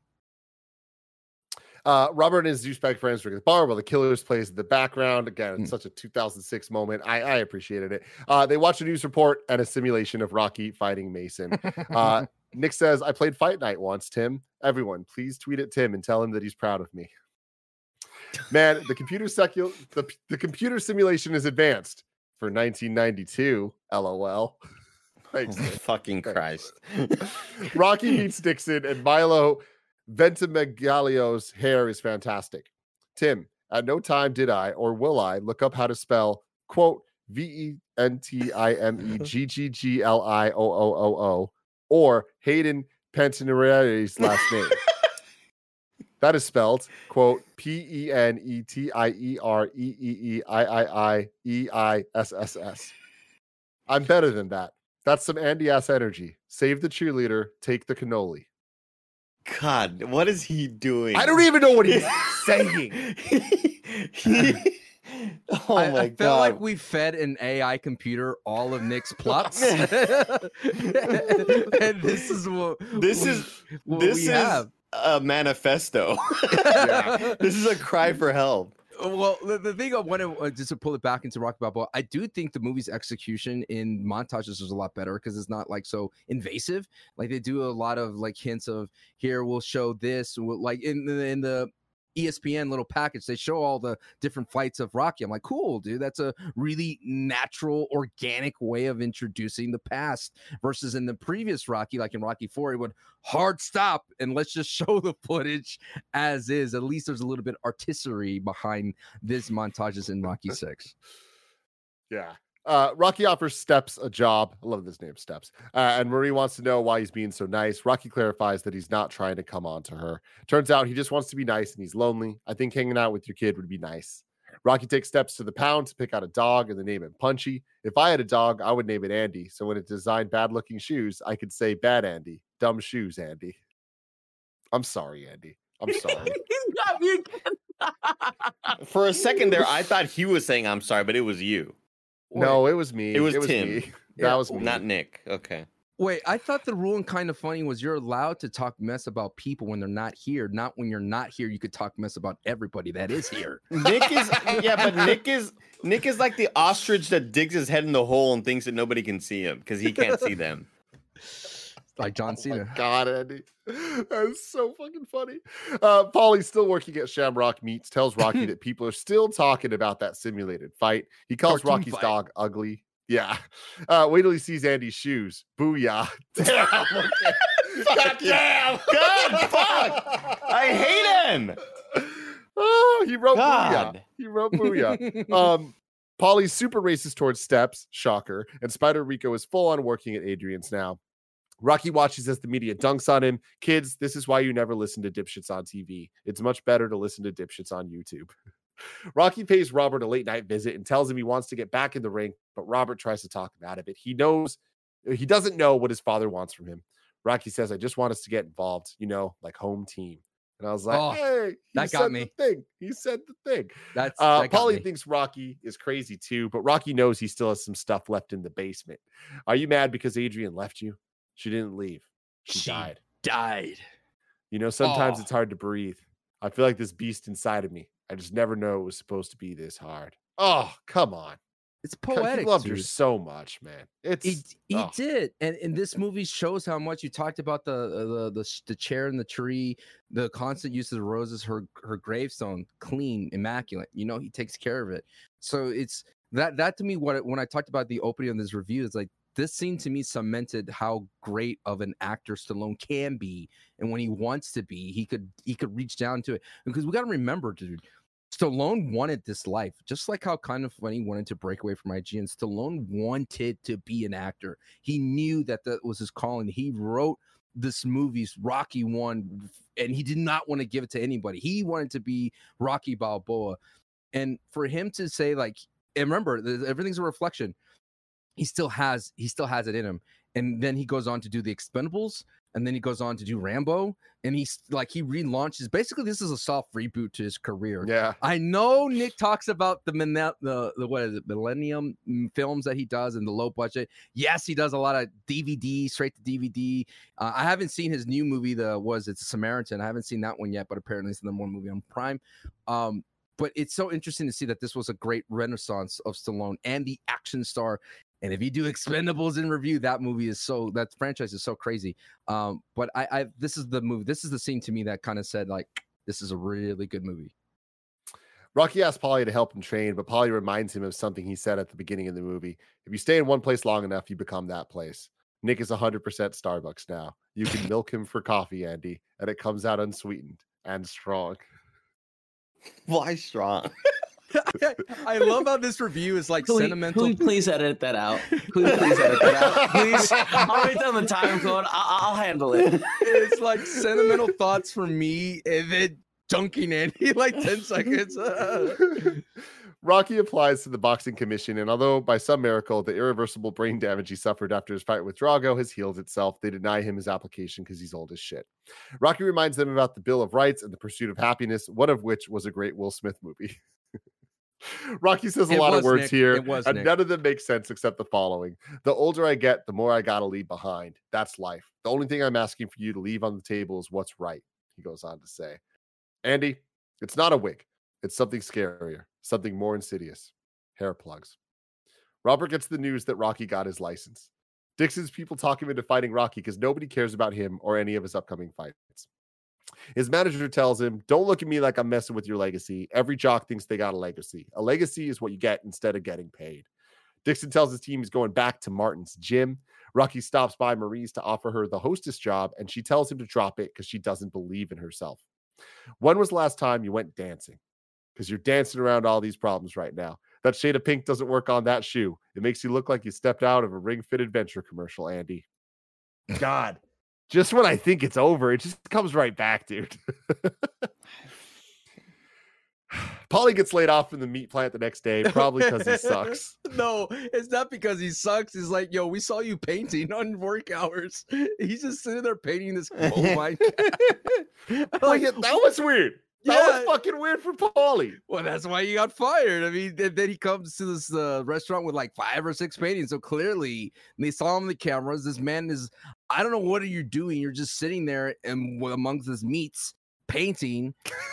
Uh, Robert and his douchebag friends drink at the bar while the Killers plays in the background. Again, it's Mm. such a two thousand six moment. I, I appreciated it. Uh, they watch a news report and a simulation of Rocky fighting Mason. Uh, Nick says, I played Fight Night once, Tim. Everyone, please tweet at Tim and tell him that he's proud of me. Man, the computer secu- the, the computer simulation is advanced for nineteen ninety-two. LOL. Thanks, Nick. Fucking Christ. Rocky meets Dixon, and Milo Ventimiglio's hair is fantastic. Tim, at no time did I or will I look up how to spell, quote, V E N T I M E G G G L I O O O O, or Hayden Panettieri's last name. That is spelled, quote, P E N E T I E R E E E I I I E I S S S. I'm better than that. That's some Andy ass energy. Save the cheerleader, take the cannoli. God, what is he doing? I don't even know what he's saying. He- oh I, my I god. felt like we fed an A I computer all of Nick's plots. And this is what This we- is what this we is have. a manifesto. Yeah. This is a cry for help. Well, the, the thing I want to uh, just to pull it back into Rocky Balboa, I do think the movie's execution in montages is a lot better because it's not like so invasive. Like they do a lot of like hints of here we'll show this, we'll, like in the in the E S P N little package, they show all the different fights of Rocky. I'm like, cool, dude. That's a really natural, organic way of introducing the past. Versus in the previous Rocky, like in Rocky Four, he would hard stop and let's just show the footage as is. At least there's a little bit artistry behind this montages in Rocky Six. Yeah. Uh, Rocky offers Steps a job. I love this name, Steps. Uh, and Marie wants to know why he's being so nice. Rocky clarifies that he's not trying to come on to her. Turns out he just wants to be nice and he's lonely. I think hanging out with your kid would be nice. Rocky takes Steps to the pound to pick out a dog and they name it Punchy. If I had a dog, I would name it Andy. So when it designed bad looking shoes, I could say bad Andy. Dumb shoes, Andy. I'm sorry, Andy. I'm sorry. For a second there, I thought he was saying I'm sorry, but it was you. No, it was me. It was Tim. me. That Yeah, was me. Not Nick. Okay. Wait, I thought the rule in Kind of Funny was you're allowed to talk mess about people when they're not here. Not when you're not here, you could talk mess about everybody that is here. Nick is yeah, but Nick is Nick is like the ostrich that digs his head in the hole and thinks that nobody can see him because he can't see them. Like John Oh Cena. my God, Andy. That's so fucking funny. Uh, Paulie's still working at Shamrock Meats, tells Rocky that people are still talking about that simulated fight. He calls Cartoon Rocky's fight. dog ugly. Yeah. Uh, wait till he sees Andy's shoes. Booyah. Damn. Okay. God damn. God, fuck. I hate him. Oh, he wrote booyah. God. He wrote booyah. Um, Paulie's super racist towards Steps. Shocker. And Spider Rico is full on working at Adrian's now. Rocky watches as the media dunks on him. Kids, this is why you never listen to dipshits on T V. It's much better to listen to dipshits on YouTube. Rocky pays Robert a late night visit and tells him he wants to get back in the ring, but Robert tries to talk him out of it. He knows, he doesn't know what his father wants from him. Rocky says, I just want us to get involved, you know, like home team. And I was like, Oh, hey, he that said got me. the thing. He said the thing. That's Uh, that got Paulie me. thinks Rocky is crazy too, but Rocky knows he still has some stuff left in the basement. Are you mad because Adrian left you? She didn't leave. She, She died. died. You know, sometimes Oh. it's hard to breathe. I feel like this beast inside of me. I just never know it was supposed to be this hard. Oh, come on. It's poetic. He loved dude. her so much, man. It's He he oh. did, and and this movie shows how much you talked about the the the, the chair and the tree, the constant use of the roses, her her gravestone, clean, immaculate. You know, he takes care of it. So it's that that to me, what when I talked about the opening of this review, it's like this scene to me cemented how great of an actor Stallone can be, and when he wants to be, he could he could reach down to it. Because we got to remember, dude. Stallone wanted this life, just like how Kind of Funny wanted to break away from I G N. Stallone wanted to be an actor. He knew that that was his calling. He wrote this movie's Rocky One, and he did not want to give it to anybody. He wanted to be Rocky Balboa. And for him to say, like, and remember, everything's a reflection. He still has, he still has it in him. And then he goes on to do The Expendables, and then he goes on to do Rambo, and he's like, he relaunches. Basically, this is a soft reboot to his career. Yeah, I know Nick talks about the the the what is it, Millennium films that he does and the low budget. Yes, he does a lot of D V D, straight to D V D. Uh, I haven't seen his new movie. The was it's Samaritan. I haven't seen that one yet, but apparently it's the number one movie on Prime. Um, but it's so interesting to see that this was a great renaissance of Stallone and the action star. And if you do Expendables in review, that movie is so, that franchise is so crazy. Um, but I, I, this is the movie, this is the scene to me that kind of said, like, this is a really good movie. Rocky asks Paulie to help him train, but Paulie reminds him of something he said at the beginning of the movie. If you stay in one place long enough, you become that place. Nick is one hundred percent Starbucks now. You can milk him for coffee, Andy, and it comes out unsweetened and strong. Why strong? I love how this review is like Can we, sentimental. Can we please edit that out? Can we please edit that out? Please. I'll write down the time code. I'll, I'll handle it. It's like sentimental thoughts for me, and then dunking Andy like ten seconds. Rocky applies to the boxing commission, and although by some miracle the irreversible brain damage he suffered after his fight with Drago has healed itself, they deny him his application because he's old as shit. Rocky reminds them about the Bill of Rights and the Pursuit of Happiness, one of which was a great Will Smith movie. Rocky says a It lot was, of words Nick. here, It was, and Nick. none of them make sense except the following. The older I get, the more I gotta leave behind. That's life. The only thing I'm asking for you to leave on the table is what's right, he goes on to say. Andy, it's not a wig. It's something scarier, something more insidious. Hair plugs. Robert gets the news that Rocky got his license. Dixon's people talk him into fighting Rocky because nobody cares about him or any of his upcoming fights. His manager tells him, don't look at me like I'm messing with your legacy. Every jock thinks they got a legacy. A legacy is what you get instead of getting paid. Dixon tells his team he's going back to Martin's gym. Rocky stops by Maurice to offer her the hostess job, and she tells him to drop it because she doesn't believe in herself. When was the last time you went dancing? Because you're dancing around all these problems right now. That shade of pink doesn't work on that shoe. It makes you look like you stepped out of a Ring Fit Adventure commercial, Andy. God. Just when I think it's over, it just comes right back, dude. Paulie gets laid off from the meat plant the next day, probably because he sucks. No, it's not because he sucks. It's like, yo, we saw you painting on work hours. He's just sitting there painting this coal mine. Like, that was weird. That Yeah. was fucking weird for Paulie. Well, that's why you got fired. I mean, then, then he comes to this uh, restaurant with like five or six paintings. So clearly, they saw him on the cameras. This man is, I don't know what are you doing. You're just sitting there and amongst his meats painting.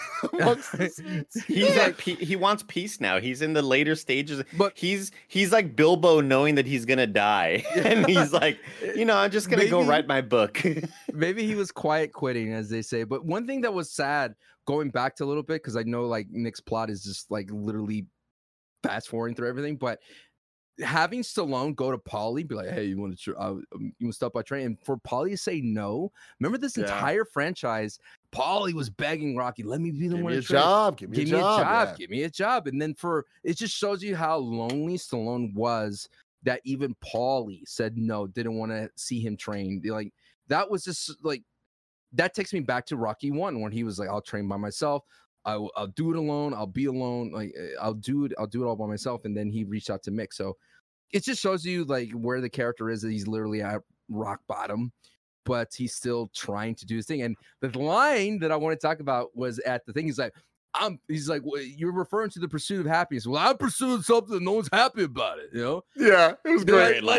He's like he, he wants peace now. He's in the later stages, But- he's he's like Bilbo knowing that he's gonna die, and he's like, you know, I'm just gonna go Maybe- write my book. Maybe he was quiet quitting, as they say. But one thing that was sad, going back to a little bit, because I know like Nick's plot is just like literally fast forwarding through everything, but having Stallone go to Paulie, be like, "Hey, you want to uh, um, you want to stop by train?" And for Paulie to say no. Remember this Yeah. entire franchise, Paulie was begging Rocky, "Let me be the Give one me to a train. job. Give me Give a me a job. job. yeah. Give me a job." And then for it just shows you how lonely Stallone was, that even Paulie said no, didn't want to see him train. Like that was just like that takes me back to Rocky One when he was like, "I'll train by myself. I will, I'll do it alone. I'll be alone. Like I'll do it. I'll do it all by myself." And then he reached out to Mick. So it just shows you like where the character is. That he's literally at rock bottom, but he's still trying to do his thing. And the line that I want to talk about was at the thing. He's like, "I'm." He's like, well, "You're referring to the pursuit of happiness." Well, I'm pursuing something. No one's happy about it. You know. Yeah, it was They're great. Like, like,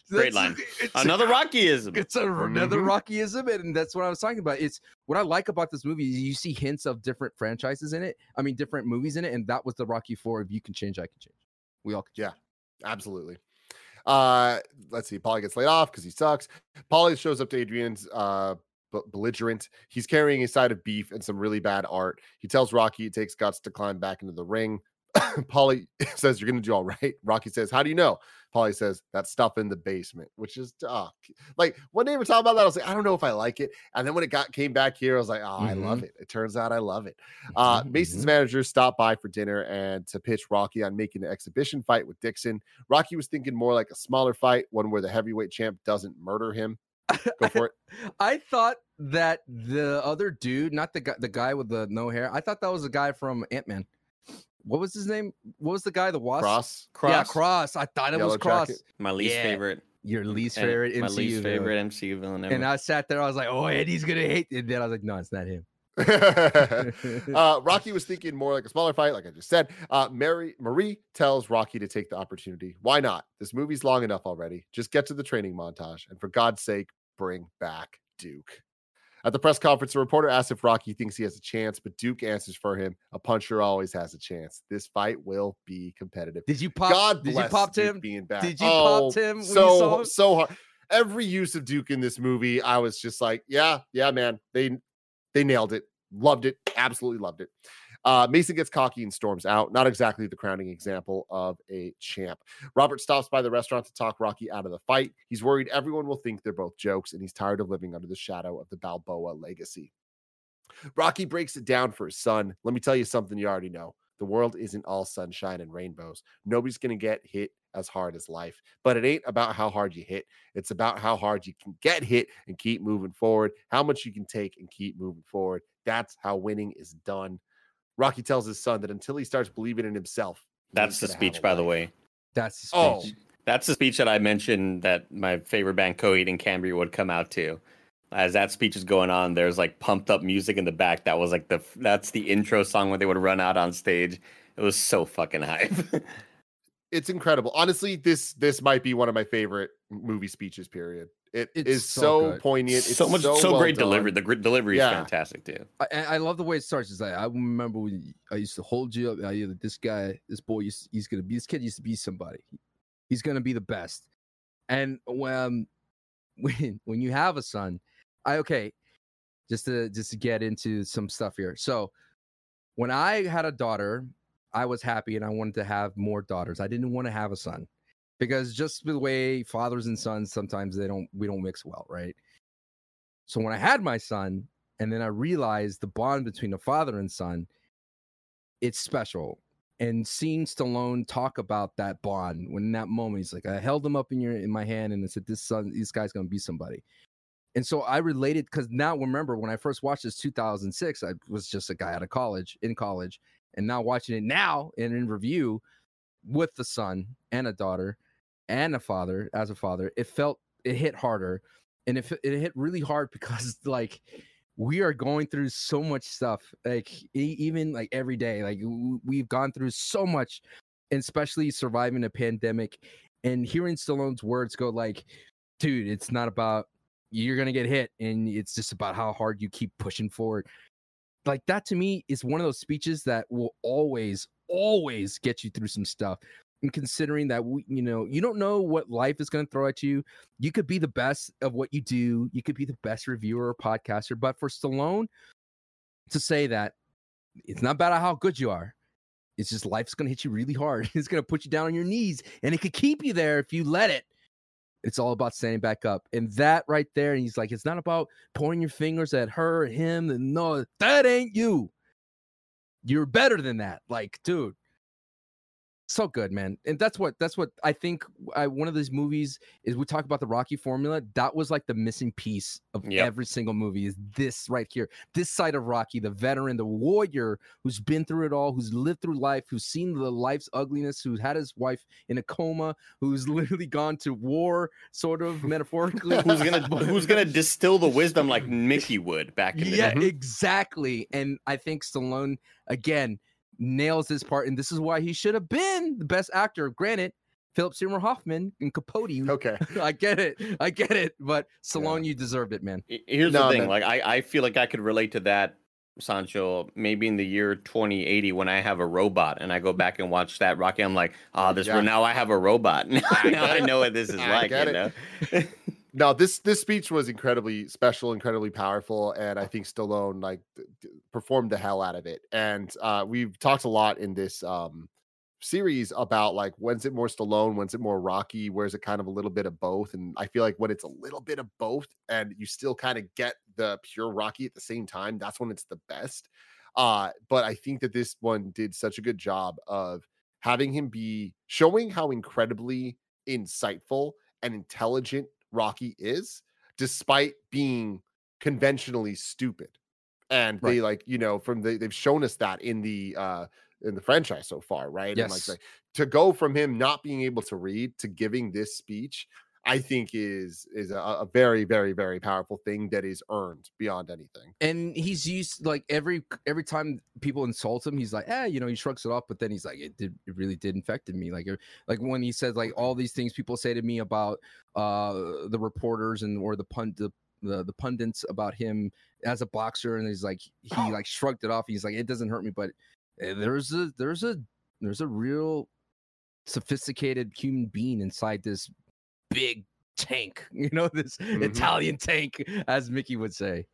Great That's- line. it's- Another Rockyism. It's a, another Mhm. Rockyism, and that's what I was talking about. It's what I like about this movie. Is you see hints of different franchises in it. I mean, different movies in it, and that was the Rocky Four. If you can change, I can change. We all can. Yeah, absolutely. Uh, let's see. Paulie gets laid off because he sucks. Paulie shows up to Adrian's uh b- belligerent. He's carrying a side of beef and some really bad art. He tells Rocky it takes guts to climb back into the ring. Paulie says, "You're gonna do all right." Rocky says, "How do you know?" Paulie says, "That stuff in the basement," which is uh, like one day we were talking about that. I was like, I don't know if I like it. And then when it got came back here, I was like, oh, I love it. It turns out I love it. Uh, Mhm, Mason's mhm. manager stopped by for dinner and to pitch Rocky on making an exhibition fight with Dixon. Rocky was thinking more like a smaller fight, one where the heavyweight champ doesn't murder him. Go for it. I thought that the other dude, not the guy, the guy with the no hair. I thought that was the guy from Ant-Man. What was his name? What was the guy? The wasp? Cross. Cross. Yeah, Cross. I thought it Yellow was Cross. jacket. My least Yeah. favorite. Your least and favorite My M C U least villain. favorite M C U villain ever. And I sat there. I was like, oh, Eddie's gonna hate it. And then I was like, no, it's not him. uh, Rocky was thinking more like a smaller fight, like I just said. Uh, Mary Marie tells Rocky to take the opportunity. Why not? This movie's long enough already. Just get to the training montage, and for God's sake, bring back Duke. At the press conference, a reporter asks if Rocky thinks he has a chance, but Duke answers for him. A puncher always has a chance. This fight will be competitive. Did you pop? God did bless you pop Duke Tim? being back. Did you oh, pop Tim when you so saw him? so hard. Every use of Duke in this movie, I was just like, yeah, yeah, man. They they nailed it. Loved it. Absolutely loved it. Uh, Mason gets cocky and storms out. Not exactly the crowning example of a champ. Robert stops by the restaurant to talk Rocky out of the fight. He's worried everyone will think they're both jokes, and he's tired of living under the shadow of the Balboa legacy. Rocky breaks it down for his son. Let me tell you something you already know. The world isn't all sunshine and rainbows. Nobody's going to get hit as hard as life. But it ain't about how hard you hit. It's about how hard you can get hit and keep moving forward, how much you can take and keep moving forward. That's how winning is done. Rocky tells his son that until he starts believing in himself, That's the he's gonna have speech, a by the life. way. That's the Oh, speech. That's the speech that I mentioned that my favorite band, Coheed and Cambria, would come out to. As that speech is going on, there's like pumped up music in the back. That was like the that's the intro song when they would run out on stage. It was so fucking hype. it's incredible. Honestly, this this might be one of my favorite movie speeches, period. It It's is so so, good. poignant. It's so much, so, well great done. delivery. The gr- delivery Yeah. is fantastic too. I, and I love the way it starts. It's like I remember when I used to hold you up. I, you know, this guy, this boy, used, he's gonna be. This kid used to be somebody. He's gonna be the best. And when when when you have a son, I okay, just to just to get into some stuff here. So when I had a daughter, I was happy and I wanted to have more daughters. I didn't want to have a son because just the way fathers and sons sometimes they don't we don't mix well, right? So when I had my son, and then I realized the bond between a father and son, it's special. And seeing Stallone talk about that bond when in that moment, he's like, I held him up in your in my hand and I said, this son, this guy's gonna be somebody. And so I related because now remember when I first watched this two thousand six, I was just a guy out of college, in college, and now watching it now and in review with the son and a daughter and a father as a father, it felt it hit harder. And it, it hit really hard because like we are going through so much stuff, like e- even like every day, like w- we've gone through so much, and especially surviving a pandemic and hearing Stallone's words go like, dude, it's not about you're going to get hit and it's just about how hard you keep pushing forward. Like that to me is one of those speeches that will always, always get you through some stuff. And considering that, we, you know, you don't know what life is going to throw at you. You could be the best of what you do. You could be the best reviewer or podcaster. But for Stallone to say that it's not about how good you are. It's just life's going to hit you really hard. It's going to put you down on your knees. And it could keep you there if you let it. It's all about standing back up. And that right there, and he's like, it's not about pointing your fingers at her, him. And no, that ain't you. You're better than that. Like, dude. So good, man. And that's what that's what I think I, one of these movies is we talk about the Rocky formula. That was like the missing piece of Yep. every single movie is this right here. This side of Rocky, the veteran, the warrior who's been through it all, who's lived through life, who's seen the life's ugliness, who's had his wife in a coma, who's literally gone to war, sort of metaphorically. Who's gonna Who's gonna distill the wisdom like Mickey would back in the Yeah, day? exactly. And I think Stallone again nails this part, and this is why he should have been the best actor. Granted, Philip Seymour Hoffman and Capote. Okay. I get it. I get it. But Stallone, yeah. you deserved it, man. Here's no, the thing. Man. Like, I, I feel like I could relate to that, Sancho, maybe in the year twenty eighty when I have a robot and I go back and watch that Rocky. I'm like, oh, this yeah. now I have a robot. now I know what this is I like. You know? No, this this speech was incredibly special, incredibly powerful, and I think Stallone like d- d- performed the hell out of it. And uh, we've talked a lot in this um, series about like when's it more Stallone, when's it more Rocky, where's it kind of a little bit of both. And I feel like when it's a little bit of both, and you still kind of get the pure Rocky at the same time, that's when it's the best. Uh, but I think that this one did such a good job of having him be showing how incredibly insightful and intelligent Rocky is, despite being conventionally stupid. And right. they like, you know, from the they've shown us that in the uh in the franchise so far, right? Yes. And like, like to go from him not being able to read to giving this speech, I think is is a, a very, very, very powerful thing that is earned beyond anything. And he's used like every every time people insult him, he's like, eh, you know, he shrugs it off, but then he's like, it did it really did infected me. Like like when he says like all these things people say to me about uh the reporters and or the pun the, the the pundits about him as a boxer, and he's like he like shrugged it off. He's like, it doesn't hurt me, but there's a there's a there's a real sophisticated human being inside this big tank, you know, this mm-hmm. Italian tank, as Mickey would say.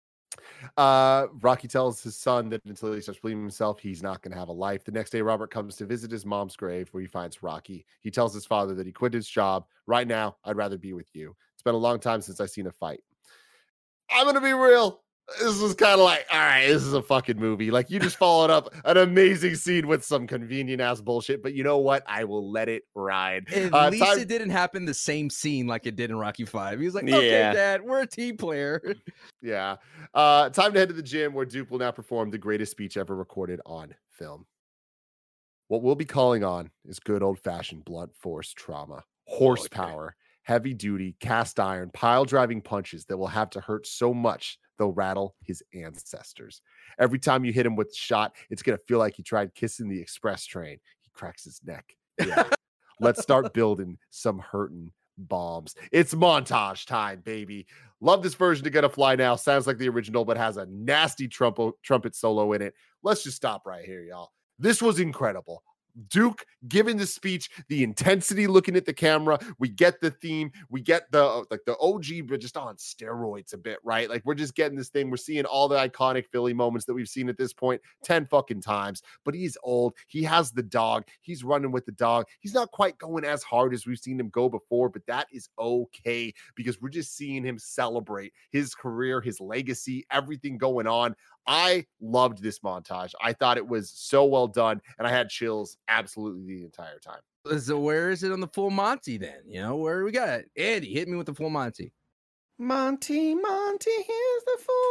Uh, Rocky tells his son that until he starts believing himself, he's not going to have a life. The next day, Robert comes to visit his mom's grave where he finds Rocky. He tells his father that he quit his job. Right now, I'd rather be with you. It's been a long time since I've seen a fight. I'm going to be real. This was kind of like, all right, this is a fucking movie. Like, you just followed up an amazing scene with some convenient ass bullshit, but you know what? I will let it ride. At uh, least time- it didn't happen the same scene like it did in Rocky five. He was like, okay, yeah. Dad, we're a team player. Yeah. Uh, time to head to the gym where Duke will now perform the greatest speech ever recorded on film. What we'll be calling on is good old fashioned blunt force trauma, horsepower, oh, heavy duty, cast iron, pile driving punches that will have to hurt so much they'll rattle his ancestors. Every time you hit him with the shot, it's going to feel like he tried kissing the express train. He cracks his neck. Yeah. Let's start building some hurting bombs. It's montage time, baby. Love this version of Gonna Fly Now. Sounds like the original, but has a nasty trumpet, trumpet solo in it. Let's just stop right here, y'all. This was incredible. Duke giving the speech, the intensity looking at the camera. We get the theme. We get the like the O G, but just on steroids a bit, right? Like we're just getting this thing. We're seeing all the iconic Philly moments that we've seen at this point ten fucking times. But he's old. He has the dog. He's running with the dog. He's not quite going as hard as we've seen him go before, but that is okay because we're just seeing him celebrate his career, his legacy, everything going on. I loved this montage. I thought it was so well done, and I had chills absolutely the entire time. So where is it on the full Monty then? You know, where we got it? Andy, hit me with the full Monty. Monty, Monty, here's the full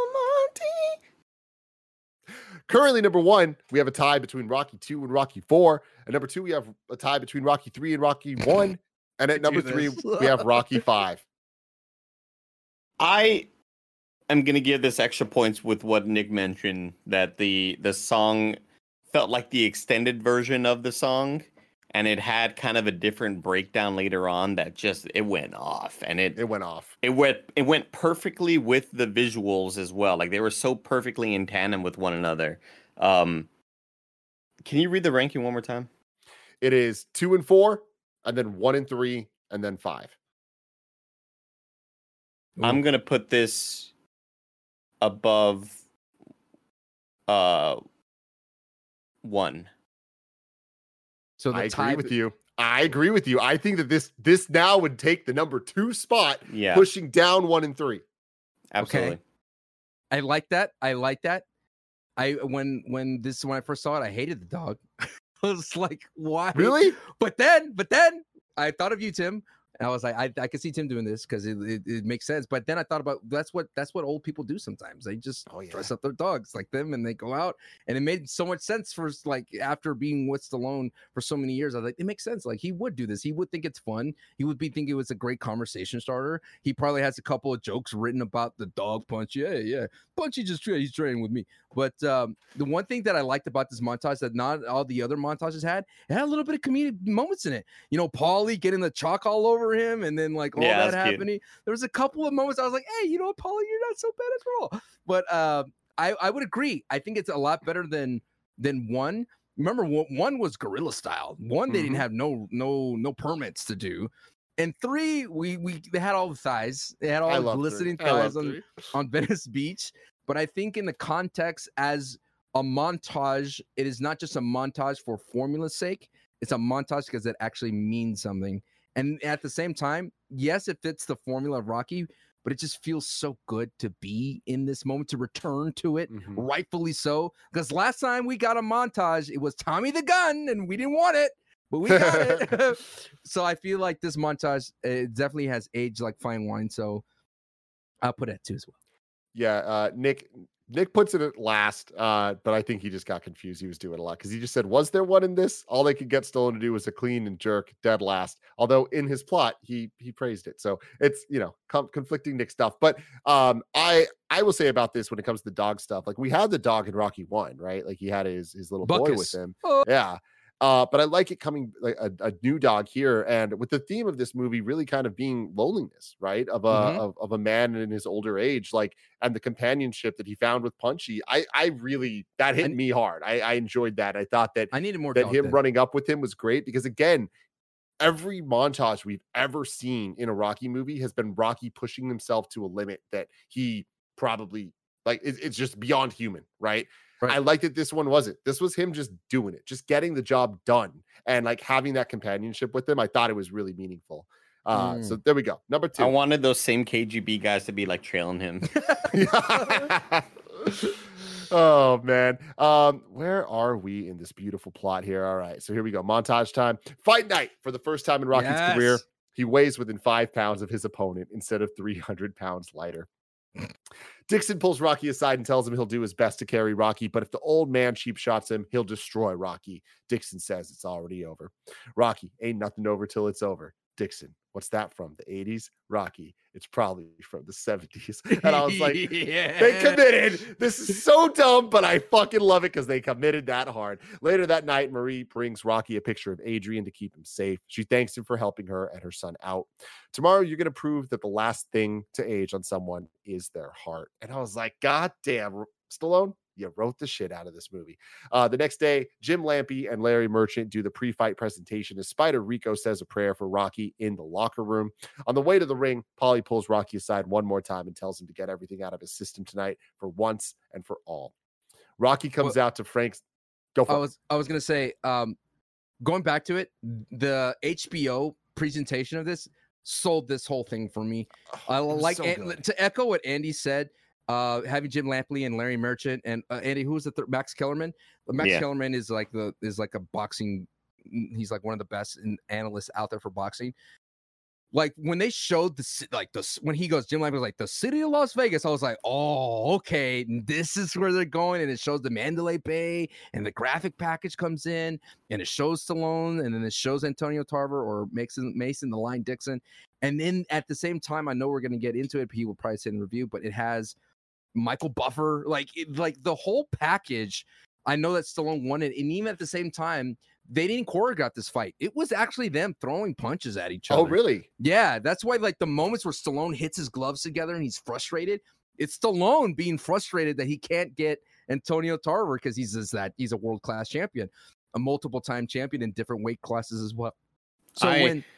Monty. Currently, number one, we have a tie between Rocky two and Rocky four. At number two, we have a tie between Rocky three and Rocky one. And at number three, we have Rocky five. I... I'm gonna give this extra points with what Nick mentioned, that the the song felt like the extended version of the song, and it had kind of a different breakdown later on that just it went off, and it it went off. It went it went perfectly with the visuals as well. Like they were so perfectly in tandem with one another. Um, can you read the ranking one more time? It is two and four, and then one and three, and then five. Ooh. I'm gonna put this above uh one. So the I tie agree with you. I agree with you. I think that this this now would take the number two spot, yeah. pushing down one and three. Absolutely. Okay. I like that. I like that. I when when this when I first saw it, I hated the dog. I was like, why? Really? But then, but then I thought of you, Tim. And I was like, I, I could see Tim doing this because it, it, it makes sense. But then I thought about that's what that's what old people do sometimes. They just Oh, yeah. dress up their dogs like them and they go out. And it made so much sense for like after being with Stallone for so many years. I was like, it makes sense. Like he would do this. He would think it's fun. He would be think it was a great conversation starter. He probably has a couple of jokes written about the dog Punch. Yeah, yeah. Punchy just he's training with me. But um, the one thing that I liked about this montage that not all the other montages had, it had a little bit of comedic moments in it. You know, Paulie getting the chalk all over him and then like all Yeah, that that's cute. happening. There was a couple of moments I was like, hey, you know what, Paulie, you're not so bad at all. But uh, I, I would agree. I think it's a lot better than than one. Remember, one, one was guerrilla style. One, they Mhm. didn't have no no no permits to do. And three, we we they had all the thighs. They had all I the love glistening three. I love thighs on, three. on Venice Beach. But I think in the context as a montage, it is not just a montage for formula's sake. It's a montage because it actually means something. And at the same time, yes, it fits the formula of Rocky, but it just feels so good to be in this moment, to return to it, Mhm. rightfully so. Because last time we got a montage, it was Tommy the Gun, and we didn't want it, but we got it. So I feel like this montage, it definitely has aged like fine wine. So I'll put it at two as well. Yeah, uh, Nick Nick puts it at last, uh, but I think he just got confused. He was doing a lot because he just said, "Was there one in this?" All they could get Stallone to do was a clean and jerk, dead last. Although in his plot, he he praised it, so it's you know com- conflicting Nick stuff. But um, I I will say about this when it comes to the dog stuff, like we had the dog in Rocky One, right? Like he had his his little boy with Buckus. him, Oh. yeah. Uh, but I like it coming like a, a new dog here, and with the theme of this movie really kind of being loneliness, right? Of a Mhm. of, of a man in his older age, like and the companionship that he found with Punchy. I I really that hit I- me hard. I, I enjoyed that. I thought that I needed more that dog him then. running up with him was great because again, every montage we've ever seen in a Rocky movie has been Rocky pushing himself to a limit that he probably like it- it's just beyond human, right? Right. I like that this one wasn't. This was him just doing it, just getting the job done, and like having that companionship with him. I thought it was really meaningful. Uh, Mm. So there we go. Number I two. wanted those same K G B guys to be like trailing him. Oh man. Um, where are we in this beautiful plot here? All right, so here we go. Montage time. Fight night. For the first time in Rocky's career, Yes. he weighs within five pounds of his opponent instead of three hundred pounds lighter. Dixon pulls Rocky aside and tells him he'll do his best to carry Rocky, but if the old man cheap shots him, he'll destroy Rocky. Dixon says it's already over. Rocky, ain't nothing over till it's over. Dixon, what's that from? The eighties? Rocky, it's probably from the seventies. And I was like, yeah. they committed. This is so dumb, but I fucking love it because they committed that hard. Later that night, Marie brings Rocky a picture of Adrian to keep him safe. She thanks him for helping her and her son out. Tomorrow, you're going to prove that the last thing to age on someone is their heart. And I was like, God damn, Stallone, you wrote the shit out of this movie. Uh, the next day, Jim Lampy and Larry Merchant do the pre-fight presentation as Spider Rico says a prayer for Rocky in the locker room. On the way to the ring, Paulie pulls Rocky aside one more time and tells him to get everything out of his system tonight for once and for all. Rocky comes Well, out to Frank's. Go for I it. was I was gonna say, um, going back to it, the H B O presentation of this sold this whole thing for me. I Oh, it was like so An- good. to echo what Andy said. Uh, having Jim Lampley and Larry Merchant and uh, Andy, who was the th- Max Kellerman? Max Yeah. Kellerman is like the is like a boxing. He's like one of the best in, analysts out there for boxing. Like when they showed the ci- like the when he goes, Jim Lampley was like the city of Las Vegas. I was like, oh, okay, this is where they're going, and it shows the Mandalay Bay, and the graphic package comes in, and it shows Stallone, and then it shows Antonio Tarver or Mason Mason the Line Dixon, and then at the same time, I know we're gonna get into it. He will probably say in review, but it has Michael Buffer, like it, like the whole package. I know that Stallone won it, and even at the same time, they didn't choreograph this fight. It was actually them throwing punches at each other. Oh, really? Yeah, that's why like the moments where Stallone hits his gloves together and he's frustrated, it's Stallone being frustrated that he can't get Antonio Tarver because he's just that he's a world class champion, a multiple time champion in different weight classes as well. So I- when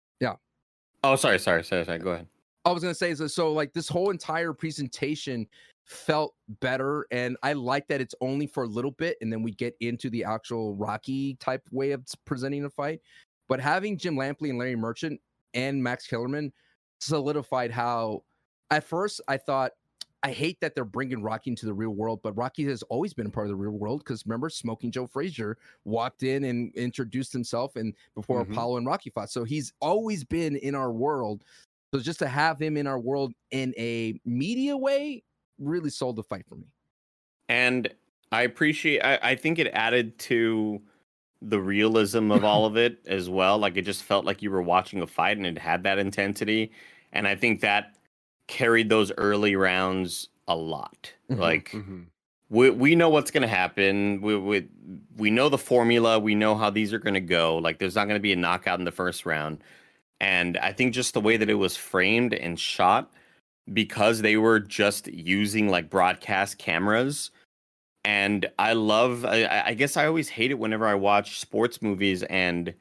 Oh, sorry, sorry, sorry, sorry. Go ahead. I was gonna say so, so like this whole entire presentation felt better, and I like that it's only for a little bit, and then we get into the actual Rocky type way of presenting a fight. But having Jim Lampley and Larry Merchant and Max Kellerman solidified how, at first I thought I hate that they're bringing Rocky into the real world, but Rocky has always been a part of the real world because remember, Smoking Joe Frazier walked in and introduced himself, and before Mhm. Apollo and Rocky fought, so he's always been in our world. So just to have him in our world in a media way really sold the fight for me. And I appreciate, I, I think it added to the realism of all of it as well. Like it just felt like you were watching a fight and it had that intensity. And I think that carried those early rounds a lot. Mhm. Like Mhm. we we know what's going to happen. We, we we know the formula. We know how these are going to go. Like there's not going to be a knockout in the first round. And I think just the way that it was framed and shot, because they were just using like broadcast cameras. And I love, I, I guess I always hate it whenever I watch sports movies and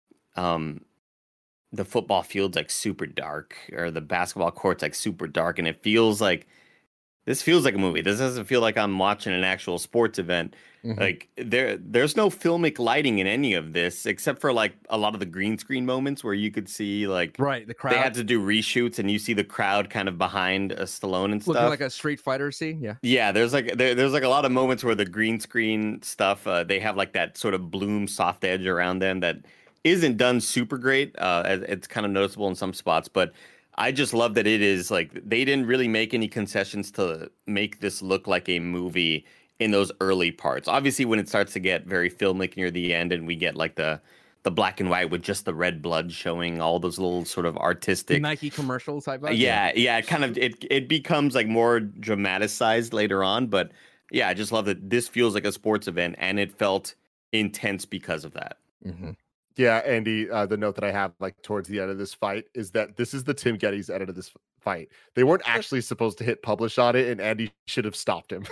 um, the football field's like super dark or the basketball court's like super dark. And it feels like, this feels like a movie. This doesn't feel like I'm watching an actual sports event. Mhm. Like there, there's no filmic lighting in any of this, except for like a lot of the green screen moments where you could see like Right, the crowd they had to do reshoots and you see the crowd kind of behind a Stallone and looking stuff. like a Street Fighter scene. Yeah. Yeah, there's like there, there's like a lot of moments where the green screen stuff uh, they have like that sort of bloom soft edge around them that isn't done super great. Uh, it- it's kind of noticeable in some spots, but I just love that it is like they didn't really make any concessions to make this look like a movie in those early parts. Obviously, when it starts to get very filmic near the end, and we get like the the black and white with just the red blood showing all those little sort of artistic Nike commercials type of yeah, yeah, it kind of it it becomes like more dramatized later on, but yeah, I just love that this feels like a sports event and it felt intense because of that. Mm-hmm. Yeah, Andy, uh, the note that I have like towards the end of this fight is that this is the Tim Geddes edit of this f- fight. They weren't actually supposed to hit publish on it, and Andy should have stopped him.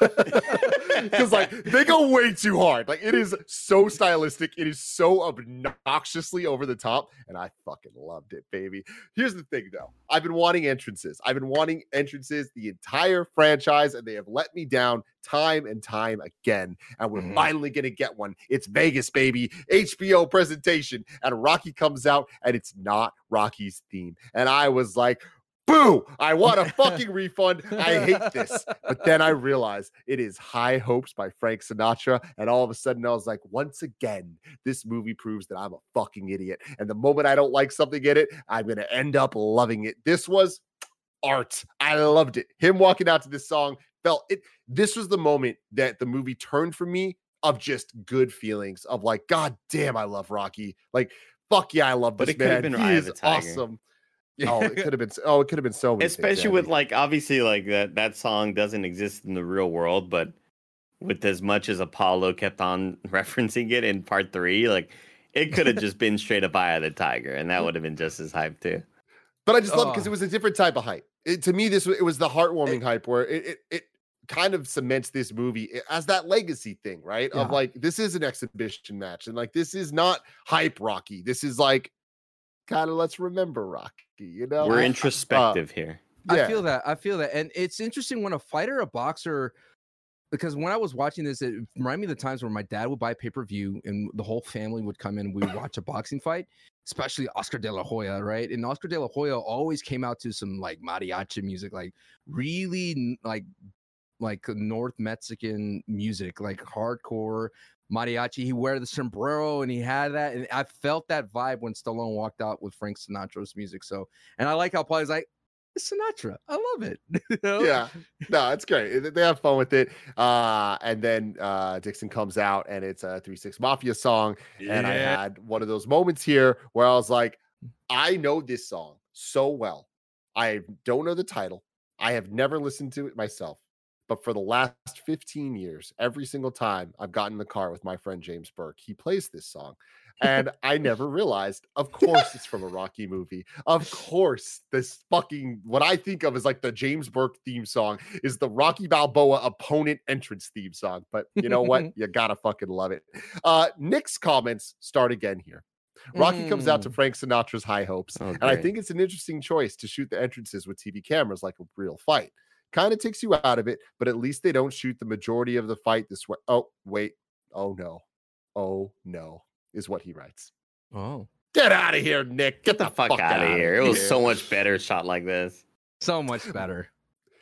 Because like they go way too hard. Like it is so stylistic, it is so obnoxiously over the top, and I fucking loved it, baby. Here's the thing though. I've been wanting entrances. I've been wanting entrances the entire franchise, and they have let me down time and time again. And we're Mhm. finally gonna get one. It's Vegas, baby. H B O presentation. And Rocky comes out, and it's not Rocky's theme. And I was like, boo! I want a fucking refund. I hate this. But then I realized it is High Hopes by Frank Sinatra. And all of a sudden I was like, once again, this movie proves that I'm a fucking idiot. And the moment I don't like something in it, I'm going to end up loving it. This was art. I loved it. Him walking out to this song felt it. This was the moment that the movie turned for me of just good feelings of like, God damn, I love Rocky. Like, fuck yeah, I love But this it could have man. been He Eye of is the Tiger. awesome. Oh, it could have been. Oh, it could have been so many things, Especially with Andy. like obviously like that that song doesn't exist in the real world, but with as much as Apollo kept on referencing it in part three, like it could have just been straight up Eye of the Tiger, and that would have been just as hype too. But I just love it because Oh. it was a different type of hype. It, to me, this was, it was the heartwarming hype where it, it it kind of cements this movie as that legacy thing, right? Of Yeah. like this is an exhibition match, and like this is not hype Rocky. This is like kind of let's remember Rocky. You know, We're I- introspective here. I yeah. feel that. I feel that. And it's interesting when a fighter, a boxer, because when I was watching this, it reminded me of the times where my dad would buy pay-per-view and the whole family would come in and we would watch a boxing fight, especially Oscar De La Hoya, right? And Oscar De La Hoya always came out to some like mariachi music, like really n- like like North Mexican music, like hardcore mariachi. He wear the sombrero and he had that. And I felt that vibe when Stallone walked out with Frank Sinatra's music. So, and I like how Paul's like, it's Sinatra. I love it. You know? Yeah, no, it's great. They have fun with it. Uh, and then uh, Dixon comes out and it's a three six Mafia song. And I Yeah. had one of those moments here where I was like, I know this song so well. I don't know the title. I have never listened to it myself. But for the last fifteen years, every single time I've gotten in the car with my friend James Burke, he plays this song. And I never realized, of course, it's from a Rocky movie. Of course, this fucking, what I think of as like the James Burke theme song is the Rocky Balboa opponent entrance theme song. But you know what? You gotta fucking love it. Uh, Nick's comments start again here. Rocky comes out to Mm. Frank Sinatra's High Hopes. Oh, And I great. think it's an interesting choice to shoot the entrances with T V cameras like a real fight. Kind of takes you out of it, but at least they don't shoot the majority of the fight this way. Oh, wait. Oh, no. Oh, no, is what he writes. Oh, Get out of here, Nick. Get the fuck, out of outta here. It was so much better shot like this. so much better.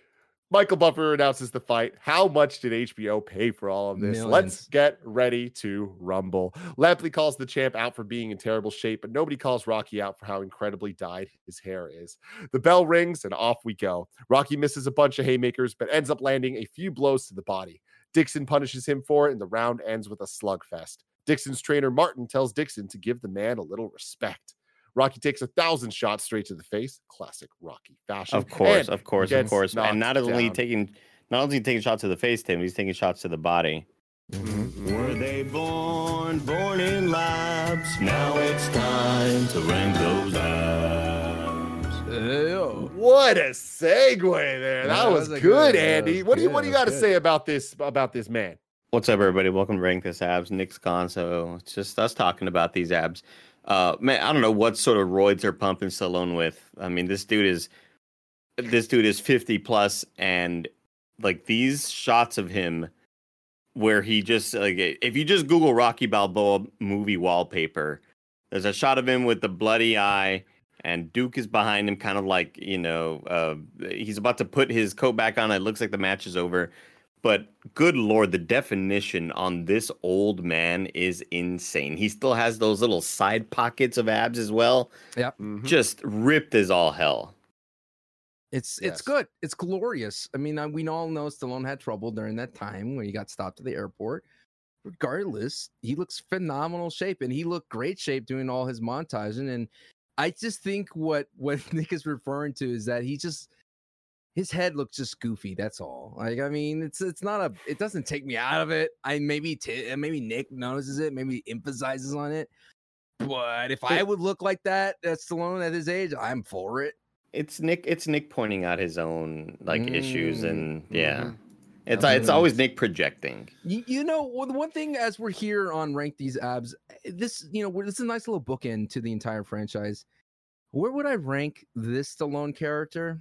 Michael Buffer announces the fight. How much did H B O pay for all of this? Millions. Let's get ready to rumble. Lampley calls the champ out for being in terrible shape, but nobody calls Rocky out for how incredibly dyed his hair is. The bell rings and off we go. Rocky misses a bunch of haymakers, but ends up landing a few blows to the body. Dixon punishes him for it, and the round ends with a slugfest. Dixon's trainer, Martin, tells Dixon to give the man a little respect. Rocky takes a thousand shots straight to the face. Classic Rocky fashion. Of course, and of course, of gets course. And not knocked only down. taking not only taking shots to the face, Tim, he's taking shots to the body. Were they born, born in labs? Now it's time to rank those abs. Ew. What a segue there. That, That was, was a good, good- that Andy. was What do you good, what do you that got to was say about this about this man? What's up, everybody? Welcome to Rank This Abs. Nick's gone, so it's just us talking about these abs. Uh, man, I don't know what sort of roids they're pumping Stallone with. I mean, this dude is this dude is fifty plus, and like these shots of him where he just like if you just Google Rocky Balboa movie wallpaper, there's a shot of him with the bloody eye, and Duke is behind him, kind of like, you know, uh, he's about to put his coat back on. It looks like the match is over. But good Lord, the definition on this old man is insane. He still has those little side pockets of abs as well. Yep. Mhm. Just ripped as all hell. It's Yes. it's good. It's glorious. I mean, uh, we all know Stallone had trouble during that time when he got stopped at the airport. Regardless, he looks phenomenal shape, and he looked great shape doing all his montaging. And I just think what what Nick is referring to is that he just his head looks just goofy. That's all. Like, I mean, it's it's not a. It doesn't take me out of it. I maybe t- maybe Nick notices it. Maybe emphasizes on it. But if I would look like that at Stallone at his age, I'm for it. It's Nick. It's Nick pointing out his own like issues, and yeah, Mhm. it's That's it's what it always is. Nick projecting. You, you know, well, the one thing as we're here on Rank These Abs, this, you know, we're- this is a nice little bookend to the entire franchise. Where would I rank this Stallone character?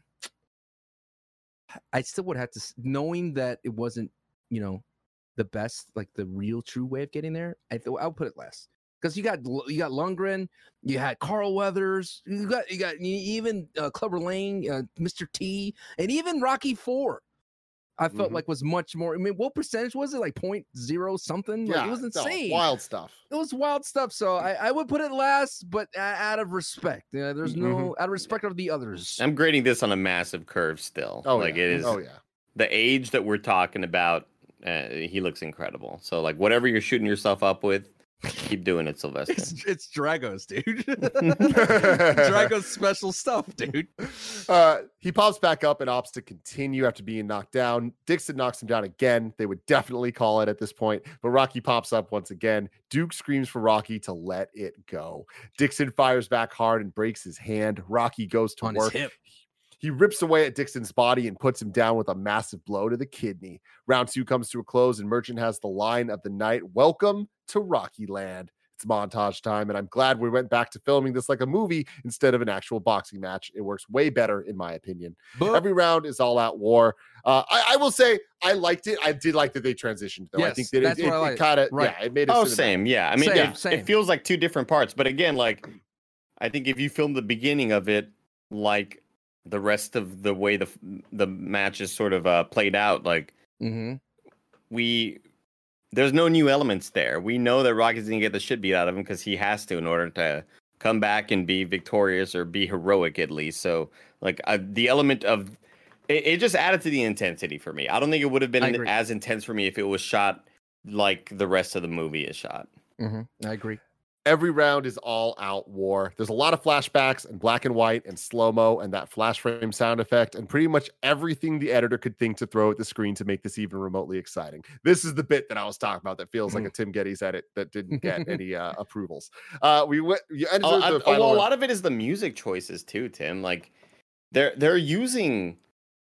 I still would have to, s- knowing that it wasn't, you know, the best, like the real true way of getting there. I th- I'll put it less because you got L- you got Lundgren, you had Carl Weathers, you got you got e- even uh, Clubber Lang, uh, Mister T, and even Rocky Four. I felt Mhm. like was much more. I mean, what percentage was it? Like point zero something? Like, Yeah, it was no, insane. wild stuff. It was wild stuff. So I, I would put it last, but a- out of respect. Yeah, there's no out of respect of the others. I'm grading this on a massive curve still. Oh, like yeah. it is Oh yeah. the age that we're talking about. Uh, he looks incredible. So like whatever you're shooting yourself up with, keep doing it, Sylvester. It's, it's Dragos, dude. Dragos special stuff, dude. Uh, he pops back up and opts to continue after being knocked down. Dixon knocks him down again. They would definitely call it at this point, but Rocky pops up once again. Duke screams for Rocky to let it go. Dixon fires back hard and breaks his hand. Rocky goes to On his work. hip. He rips away at Dixon's body and puts him down with a massive blow to the kidney. Round two comes to a close, and Merchant has the line of the night. Welcome to Rocky Land. It's montage time, and I'm glad we went back to filming this like a movie instead of an actual boxing match. It works way better, in my opinion. But Every round is all out war. Uh, I, I will say I liked it. I did like that they transitioned, though. I Yes, think that that's it, what I it, like. kind of, Right. yeah, it made it. Oh, cinematic. same. Yeah. I mean, Same, it, same. it feels like two different parts. But again, like, I think if you film the beginning of it, like the rest of the way the the match is sort of uh, played out, like Mhm. we there's no new elements there. We know that Rocky's gonna get the shit beat out of him because he has to in order to come back and be victorious or be heroic at least. So, like uh, the element of it, it just added to the intensity for me. I don't think it would have I been agree. as intense for me if it was shot like the rest of the movie is shot. Mhm. I agree. Every round is all out war. There's a lot of flashbacks and black and white and slow-mo and that flash frame sound effect and pretty much everything the editor could think to throw at the screen to make this even remotely exciting. This is the bit that I was talking about that feels like a Tim Geddes edit that didn't get any uh, approvals. Uh, we went. You ended Oh, the I- oh, final well, a round. lot of it is the music choices too, Tim. Like they're they're using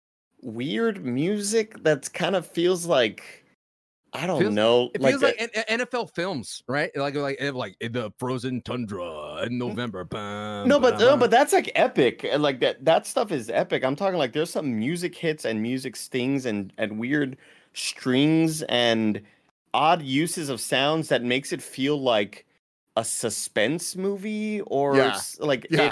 weird music that's kind of feels like I don't Feels- know. It feels like, the- N- N F L films, right? Like like eh, like in the frozen tundra in November. Bum, no, but no, bum. but that's like epic. And like that that stuff is epic. I'm talking like there's some music hits and music stings and and weird strings and odd uses of sounds that makes it feel like a suspense movie or Yeah. s- like Yeah. it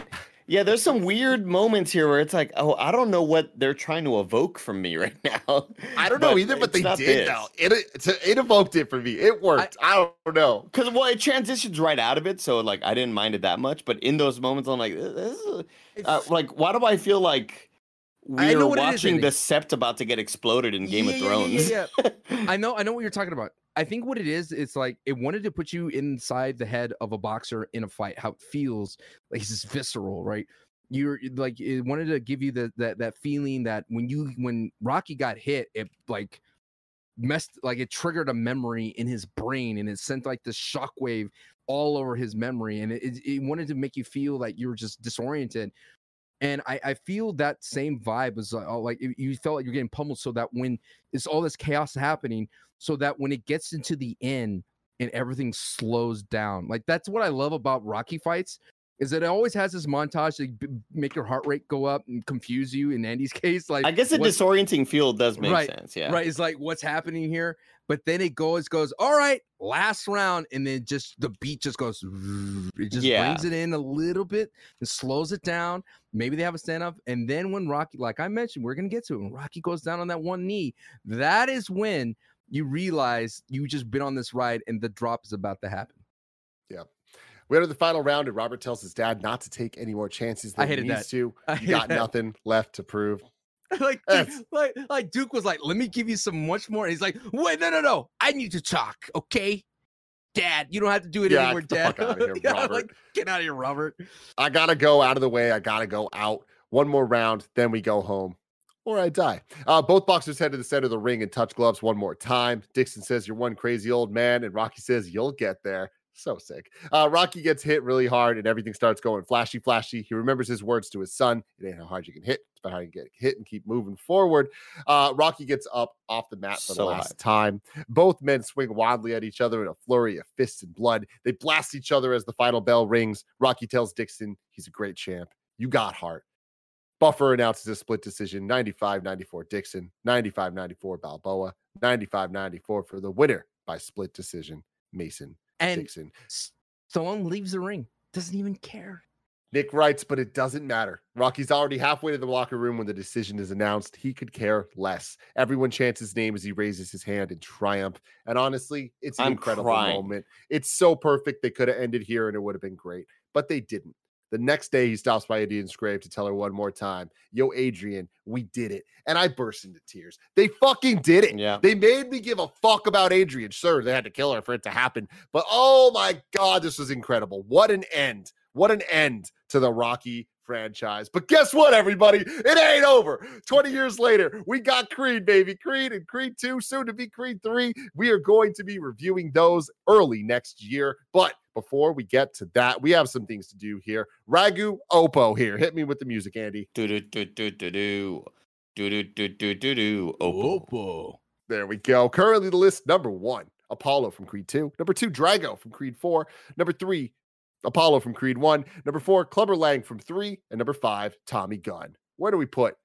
Yeah, there's some weird moments here where it's like, oh, I don't know what they're trying to evoke from me right now. I don't know either, but they did though. It, it it evoked it for me. It worked. I, I don't know. Because well, it transitions right out of it, so like I didn't mind it that much. But in those moments, I'm like, this is, uh, like, why do I feel like we're watching the Sept about to get exploded in Game yeah, of Thrones? Yeah, yeah, yeah. I know, I know what you're talking about. I think what it is, it's like it wanted to put you inside the head of a boxer in a fight, how it feels like it's just visceral, right? You're like it wanted to give you the that that feeling that when you when Rocky got hit, it like messed like it triggered a memory in his brain and it sent like this shockwave all over his memory, and it, it, it wanted to make you feel like you were just disoriented. And I, I feel that same vibe was uh, like you felt like you're getting pummeled, so that when it's all this chaos happening, so that when it gets into the end and everything slows down, like that's what I love about Rocky fights, is that it always has this montage to b- make your heart rate go up and confuse you. In Andy's case, like I guess a disorienting feel does make right, sense. Yeah, right. It's like what's happening here, but then it goes goes all right, last round, and then just the beat just goes. It just yeah. brings it in a little bit and slows it down. Maybe they have a stand up, and then when Rocky, like I mentioned, we're gonna get to it. When Rocky goes down on that one knee, that is when you realize you just been on this ride and the drop is about to happen. Yeah. We enter the final round, and Robert tells his dad not to take any more chances than I hated he needs that. to. I You got that. nothing left to prove. like, like, like Duke was like, let me give you some much more. And he's like, wait, no, no, no. I need to talk, okay? Dad, you don't have to do it Yeah, anymore, get the Dad. fuck outta here, Yeah, Robert. like, get out of here, Robert. I gotta go out of the way. I gotta go out. One more round, then we go home, or I die. Uh, both boxers head to the center of the ring and touch gloves one more time. Dixon says, "You're one crazy old man," and Rocky says, "You'll get there." So sick. Uh, Rocky gets hit really hard, and everything starts going flashy, flashy. He remembers his words to his son. It ain't how hard you can hit, it's about how you get hit and keep moving forward. Uh, Rocky gets up off the mat for So the last high. time. Both men swing wildly at each other in a flurry of fists and blood. They blast each other as the final bell rings. Rocky tells Dixon he's a great champ. You got heart. Buffer announces a split decision, ninety-five ninety-four Dixon, ninety-five ninety-four Balboa, ninety-five ninety-four for the winner by split decision, Mason And Dixon. Stallone leaves the ring. Doesn't even care. Nick writes, but it doesn't matter. Rocky's already halfway to the locker room when the decision is announced. He could care less. Everyone chants his name as he raises his hand in triumph. And honestly, it's an I'm incredible crying. moment. It's so perfect. They could have ended here and it would have been great, but they didn't. The next day, he stops by Adrian's grave to tell her one more time, "Yo, Adrian, we did it." And I burst into tears. They fucking did it. Yeah. They made me give a fuck about Adrian. Sure, they had to kill her for it to happen. But oh my God, this was incredible. What an end. What an end to the Rocky franchise. But guess what, everybody? It ain't over. twenty years later, we got Creed, baby. Creed and Creed two, soon to be Creed three. We are going to be reviewing those early next year. But before we get to that, we have some things to do here. Ragu Oppo here. Hit me with the music, Andy. Do do do do do do do do do do do do. Oppo. There we go. Currently the list, number one, Apollo from Creed two. Number two, Drago from Creed four. Number three, Apollo from Creed one. Number four, Clubber Lang from three. And number five, Tommy Gunn. Where do we put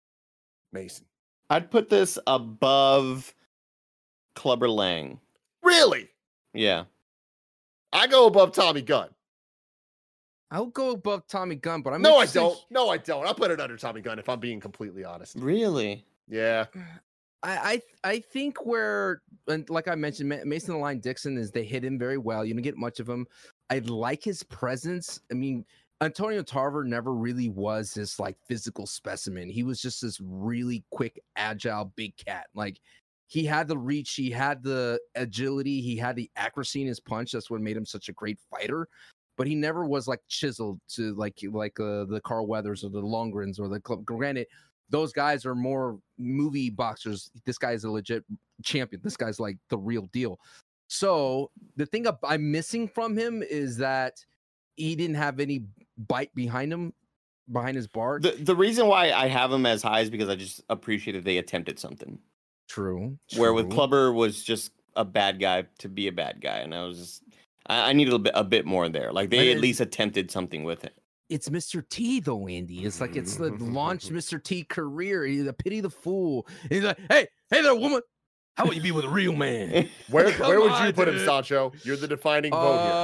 Mason? I'd put this above Clubber Lang. Really? Yeah. I go above Tommy Gunn. I'll go above Tommy Gunn, but I'm No, I interested- don't. No, I don't. I'll put it under Tommy Gunn if I'm being completely honest. Really? Yeah. I, I I think where, and like I mentioned, Ma- Mason the Line Dixon is they hit him very well. You don't get much of him. I like his presence. I mean, Antonio Tarver never really was this like physical specimen. He was just this really quick, agile, big cat. Like he had the reach, he had the agility, he had the accuracy in his punch. That's what made him such a great fighter. But he never was like chiseled to like like uh, the Carl Weathers or the Longrens or the Club. Granted, those guys are more movie boxers. This guy is a legit champion. This guy's like the real deal. So the thing I'm missing from him is that he didn't have any bite behind him, behind his bar. The the reason why I have him as high is because I just appreciate that they attempted something. True. Where with true. Clubber was just a bad guy to be a bad guy, and I was just I, I needed a bit a bit more there. Like they And at least attempted something with it. It's Mister T though, Andy. It's like it's the launched Mister T career. He's a pity the fool. And he's like, hey, hey there, woman. How about you be with a real man? Where Come where would on, you put him, dude. Sancho? You're the defining vote here. Uh,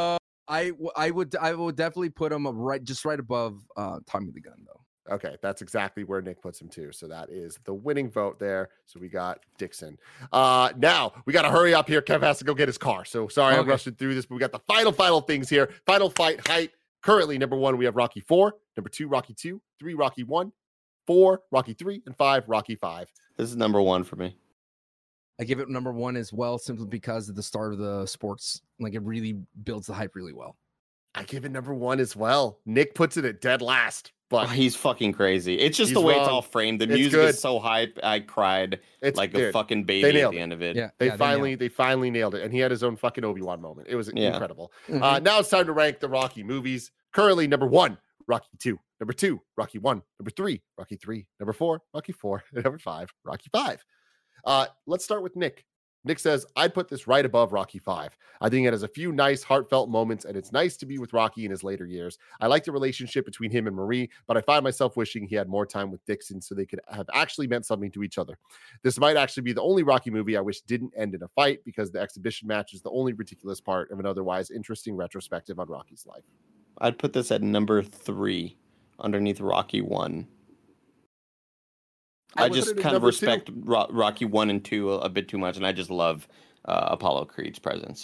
I w- I would I would definitely put him right just right above uh, Tommy the Gun though. Okay, that's exactly where Nick puts him too. So that is the winning vote there. So we got Dixon. Uh, now we got to hurry up here. Kev has to go get his car. So sorry I'm Okay. rushing through this, but we got the final, final things here. Final fight height. Currently, number one, we have Rocky four. Number two, Rocky two. Three, Rocky one. Four, Rocky three. And five, Rocky five. This is number one for me. I give it number one as well, simply because of the start of the sports. Like it really builds the hype really well. I give it number one as well. Nick puts it at dead last. Oh, But he's fucking crazy. It's just He's the way it's wrong. all framed. The It's music good. is so hype. I cried it's like dude, a fucking they baby at nailed the it. end of it. Yeah, They yeah, finally, nailed they finally nailed it. And he had his own fucking Obi-Wan moment. It was Yeah. incredible. it. Uh, now it's time to rank the Rocky movies. Currently, number one, Rocky two. Number two, Rocky one. Number three, Rocky three. Number four, Rocky four. And number five, Rocky five. Uh, let's start with Nick. Nick says, I'd put this right above Rocky five. I think it has a few nice, heartfelt moments, and it's nice to be with Rocky in his later years. I like the relationship between him and Marie, but I find myself wishing he had more time with Dixon so they could have actually meant something to each other. This might actually be the only Rocky movie I wish didn't end in a fight, because the exhibition match is the only ridiculous part of an otherwise interesting retrospective on Rocky's life. I'd put this at number three underneath Rocky one. I I, would just put it at kind of number two. respect Ro- Rocky one and two a, a bit too much, and I just love uh, Apollo Creed's presence.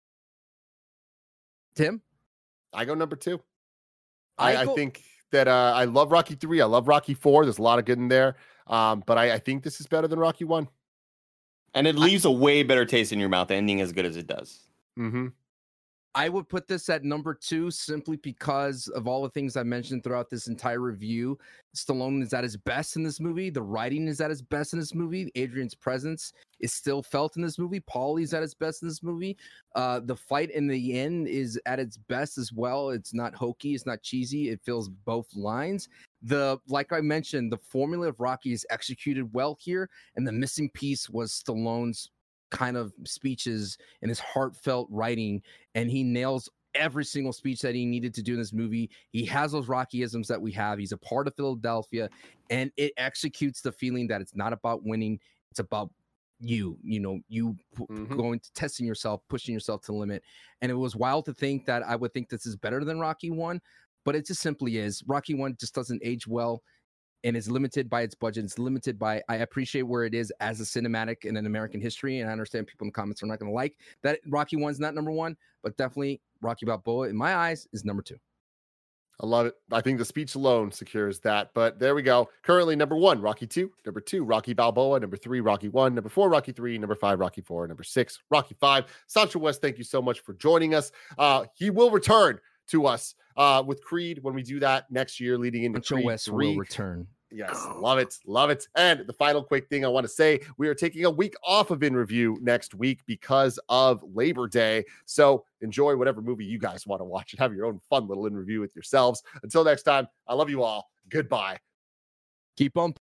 Tim, I go number two. I, I I go- think that uh, I love Rocky three. I love Rocky four. There's a lot of good in there. Um, but I, I think this is better than Rocky one. And it leaves a way better taste in your mouth, ending as good as it does. Mm-hmm. I would put this at number two simply because of all the things I mentioned throughout this entire review. Stallone is at his best in this movie. The writing is at his best in this movie. Adrian's presence is still felt in this movie. Paulie's at his best in this movie. Uh, the fight in the end is at its best as well. It's not hokey. It's not cheesy. It fills both lines. The like I mentioned, the formula of Rocky is executed well here, and the missing piece was Stallone's kind of speeches and his heartfelt writing, and he nails every single speech that he needed to do in this movie. He has those Rockyisms that we have. He's a part of Philadelphia, and it executes the feeling that it's not about winning. It's about you, you know, you p- p- Mhm. going to testing yourself, pushing yourself to the limit. And it was wild to think that I would think this is better than Rocky one, but it just simply is. Rocky one just doesn't age well, and it's limited by its budget. It's limited by, I appreciate where it is as a cinematic in an American history. And I understand people in the comments are not going to like that Rocky one's not number one, but definitely Rocky Balboa, in my eyes, is number two. I love it. I think the speech alone secures that. But there we go. Currently, number one, Rocky two. Number two, Rocky Balboa. Number three, Rocky one. Number four, Rocky three. Number five, Rocky four. Number six, Rocky five. Sancho West, thank you so much for joining us. Uh, he will return to us uh, with Creed when we do that next year, leading into Sancho Creed West three. will return. Yes, love it, love it. And the final quick thing I want to say, we are taking a week off of In Review next week because of Labor Day. So enjoy whatever movie you guys want to watch and have your own fun little In Review with yourselves. Until next time, I love you all. Goodbye. Keep on